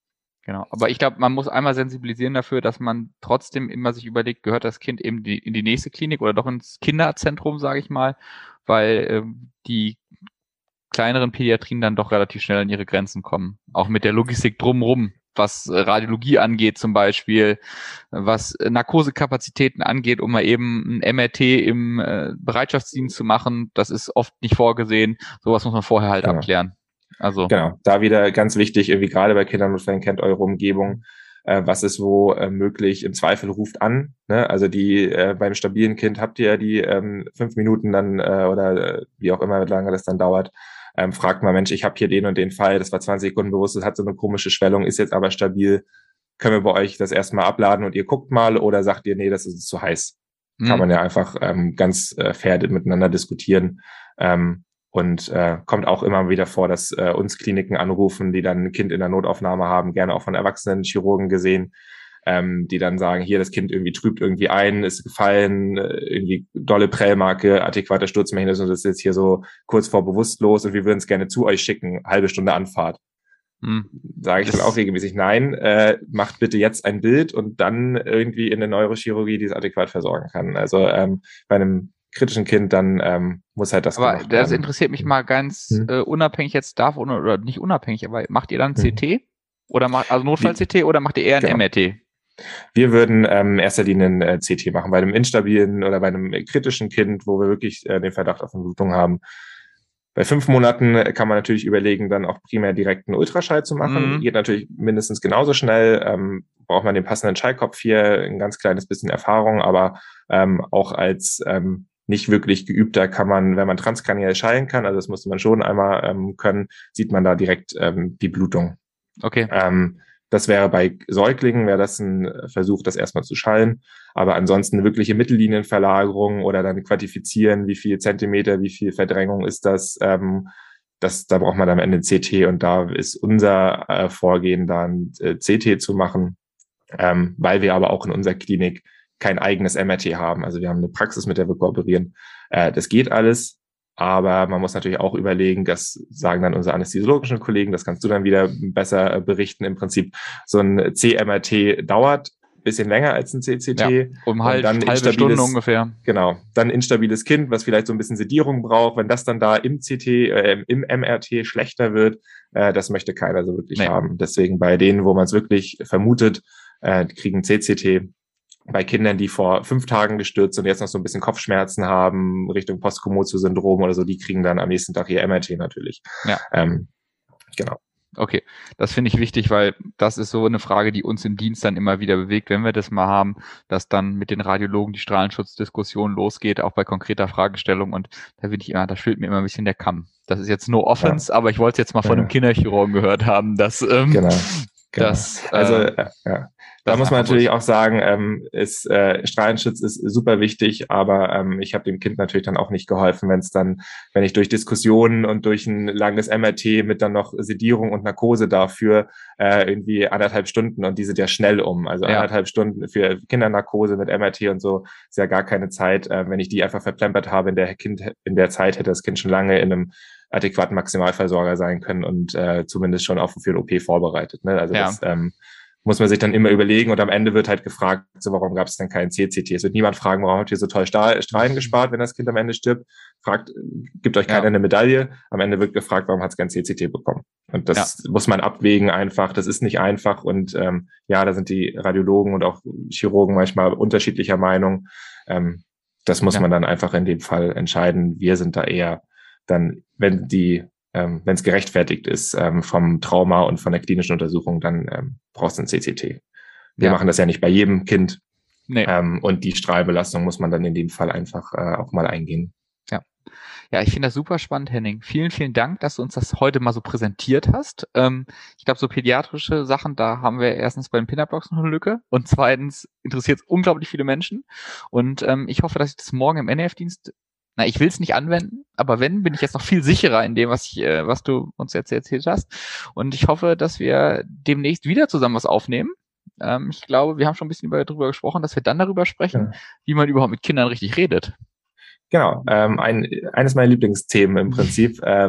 Genau. Aber ich glaube, man muss einmal sensibilisieren dafür, dass man trotzdem immer sich überlegt, gehört das Kind eben die, in die nächste Klinik oder doch ins Kinderzentrum, sage ich mal, weil ähm, die kleineren Pädiatrien dann doch relativ schnell an ihre Grenzen kommen. Auch mit der Logistik drumherum, was Radiologie angeht zum Beispiel, was Narkosekapazitäten angeht, um mal eben ein M R T im äh, Bereitschaftsdienst zu machen. Das ist oft nicht vorgesehen. Sowas muss man vorher halt Genau. abklären. Also Genau, da wieder ganz wichtig, irgendwie gerade bei Kindernotfällen kennt eure Umgebung, äh, was ist wo äh, möglich, im Zweifel ruft an, ne? Also die äh, beim stabilen Kind habt ihr ja die ähm, fünf Minuten dann äh, oder äh, wie auch immer, wie lange das dann dauert, ähm, fragt mal, Mensch, ich habe hier den und den Fall, das war zwanzig Sekunden bewusst, das hat so eine komische Schwellung, ist jetzt aber stabil, können wir bei euch das erstmal abladen und ihr guckt mal oder sagt ihr, nee, das ist zu heiß. hm. Kann man ja einfach ähm, ganz äh, fair miteinander diskutieren. Ähm, Und äh, kommt auch immer wieder vor, dass äh, uns Kliniken anrufen, die dann ein Kind in der Notaufnahme haben, gerne auch von erwachsenen Chirurgen gesehen, ähm, die dann sagen, hier, das Kind irgendwie trübt irgendwie ein, ist gefallen, äh, irgendwie dolle Prellmarke, adäquater Sturzmechanismus, und das ist jetzt hier so kurz vor bewusstlos und wir würden es gerne zu euch schicken, halbe Stunde Anfahrt. Hm. Sage ich dann auch regelmäßig, nein, äh, macht bitte jetzt ein Bild und dann irgendwie in der Neurochirurgie, die es adäquat versorgen kann. Also ähm, bei einem kritischen Kind, dann ähm, muss halt das Aber gemacht das werden. interessiert mich mal ganz Hm. äh, unabhängig jetzt davon, oder nicht unabhängig, aber macht ihr dann Hm. C T? Oder macht, also Notfall-C T oder macht ihr eher ein Genau. M R T? Wir würden ähm, in erster Linie ein äh, C T machen. Bei einem instabilen oder bei einem kritischen Kind, wo wir wirklich äh, den Verdacht auf eine Blutung haben. Bei fünf Monaten kann man natürlich überlegen, dann auch primär direkt einen Ultraschall zu machen. Mhm. Geht natürlich mindestens genauso schnell. Ähm, braucht man den passenden Schallkopf hier, ein ganz kleines bisschen Erfahrung, aber ähm, auch als ähm, nicht wirklich geübter kann man, wenn man transkraniell schallen kann, also das musste man schon einmal ähm, können, sieht man da direkt ähm, die Blutung. Okay. Ähm, das wäre bei Säuglingen, wäre das ein Versuch, das erstmal zu schallen. Aber ansonsten wirkliche Mittellinienverlagerung oder dann quantifizieren, wie viel Zentimeter, wie viel Verdrängung ist das, ähm, das, da braucht man dann am Ende ein C T und da ist unser äh, Vorgehen, dann äh, C T zu machen, ähm, weil wir aber auch in unserer Klinik kein eigenes M R T haben. Also wir haben eine Praxis, mit der wir kooperieren. Äh, das geht alles. Aber man muss natürlich auch überlegen, das sagen dann unsere anästhesiologischen Kollegen, das kannst du dann wieder besser berichten. Im Prinzip so ein C M R T dauert ein bisschen länger als ein C C T. Ja, um halt dann halbe Stunde ungefähr. Genau, dann instabiles Kind, was vielleicht so ein bisschen Sedierung braucht. Wenn das dann da im C T, äh, im M R T schlechter wird, äh, das möchte keiner so wirklich Nee. haben. Deswegen bei denen, wo man es wirklich vermutet, äh, die kriegen C C T. Bei Kindern, die vor fünf Tagen gestürzt und jetzt noch so ein bisschen Kopfschmerzen haben, Richtung Postkommotio-Syndrom oder so, die kriegen dann am nächsten Tag ihr M R T natürlich. Ja. Ähm, genau. Okay, das finde ich wichtig, weil das ist so eine Frage, die uns im Dienst dann immer wieder bewegt, wenn wir das mal haben, dass dann mit den Radiologen die Strahlenschutzdiskussion losgeht, auch bei konkreter Fragestellung, und da bin ich immer, da schwillt mir immer ein bisschen der Kamm. Das ist jetzt no offense, ja. aber ich wollte es jetzt mal von Ja. einem Kinderchirurgen gehört haben, dass ähm, Genau. Genau. Das, äh, also äh, ja. Da muss man natürlich auch sagen, ähm, ist, äh, Strahlenschutz ist super wichtig, aber ähm, ich habe dem Kind natürlich dann auch nicht geholfen, wenn es dann, wenn ich durch Diskussionen und durch ein langes M R T mit dann noch Sedierung und Narkose dafür äh, irgendwie anderthalb Stunden, und die sind ja schnell um. Also Ja. anderthalb Stunden für Kindernarkose mit M R T und so ist ja gar keine Zeit. Äh, wenn ich die einfach verplempert habe in der Kind, in der Zeit hätte das Kind schon lange in einem adäquaten Maximalversorger sein können und äh, zumindest schon auf für ein O P vorbereitet. Ne? Also Ja. das ähm, muss man sich dann immer überlegen, und am Ende wird halt gefragt, so, warum gab es denn keinen C C T? Es wird niemand fragen, warum habt ihr so toll Stahl, Strahlen gespart, wenn das Kind am Ende stirbt. Fragt, gibt euch keiner Ja. eine Medaille. Am Ende wird gefragt, warum hat es kein C C T bekommen? Und das ja. muss man abwägen einfach. Das ist nicht einfach, und ähm, ja, da sind die Radiologen und auch Chirurgen manchmal unterschiedlicher Meinung. Ähm, das muss ja. man dann einfach in dem Fall entscheiden. Wir sind da eher dann, wenn die Ähm, wenn es gerechtfertigt ist ähm, vom Trauma und von der klinischen Untersuchung, dann ähm, brauchst du ein C C T. Wir Ja. machen das ja nicht bei jedem Kind. Nee. Ähm, und die Strahlbelastung muss man dann in dem Fall einfach äh, auch mal eingehen. Ja. Ja, ich finde das super spannend, Henning. Vielen, vielen Dank, dass du uns das heute mal so präsentiert hast. Ähm, ich glaube, so pädiatrische Sachen, da haben wir erstens bei den Pin-Up-Blocks noch eine Lücke, und zweitens interessiert es unglaublich viele Menschen. Und ähm, ich hoffe, dass ich das morgen im N F-Dienst, na, ich will es nicht anwenden, aber wenn, bin ich jetzt noch viel sicherer in dem, was ich, äh, was du uns jetzt erzählt hast. Und ich hoffe, dass wir demnächst wieder zusammen was aufnehmen. Ähm, ich glaube, wir haben schon ein bisschen über, darüber gesprochen, dass wir dann darüber sprechen, Ja. wie man überhaupt mit Kindern richtig redet. Genau, ähm, ein, eines meiner Lieblingsthemen im Prinzip. ähm,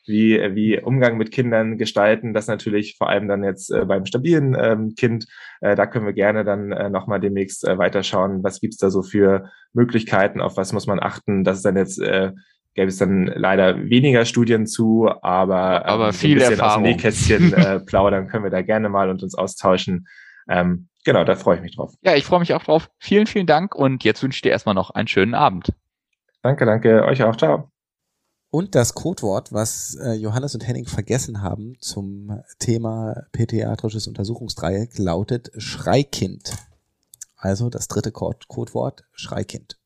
wie, wie Umgang mit Kindern gestalten. Das natürlich vor allem dann jetzt äh, beim stabilen ähm, Kind. Äh, da können wir gerne dann äh, nochmal demnächst äh, weiterschauen. Was gibt's da so für Möglichkeiten? Auf was muss man achten? Das ist dann jetzt, äh, gäbe es dann leider weniger Studien zu, aber, aber ähm, viel so ein bisschen Erfahrung. aus dem Nähkästchen äh, plaudern können wir da gerne mal und uns austauschen. Ähm, genau, da freue ich mich drauf. Ja, ich freue mich auch drauf. Vielen, vielen Dank und jetzt wünsche ich dir erstmal noch einen schönen Abend. Danke, danke. Euch auch. Ciao. Und das Codewort, was äh, Johannes und Henning vergessen haben zum Thema pädiatrisches Untersuchungsdreieck, lautet Schreikind. Also das dritte Code- Codewort Schreikind.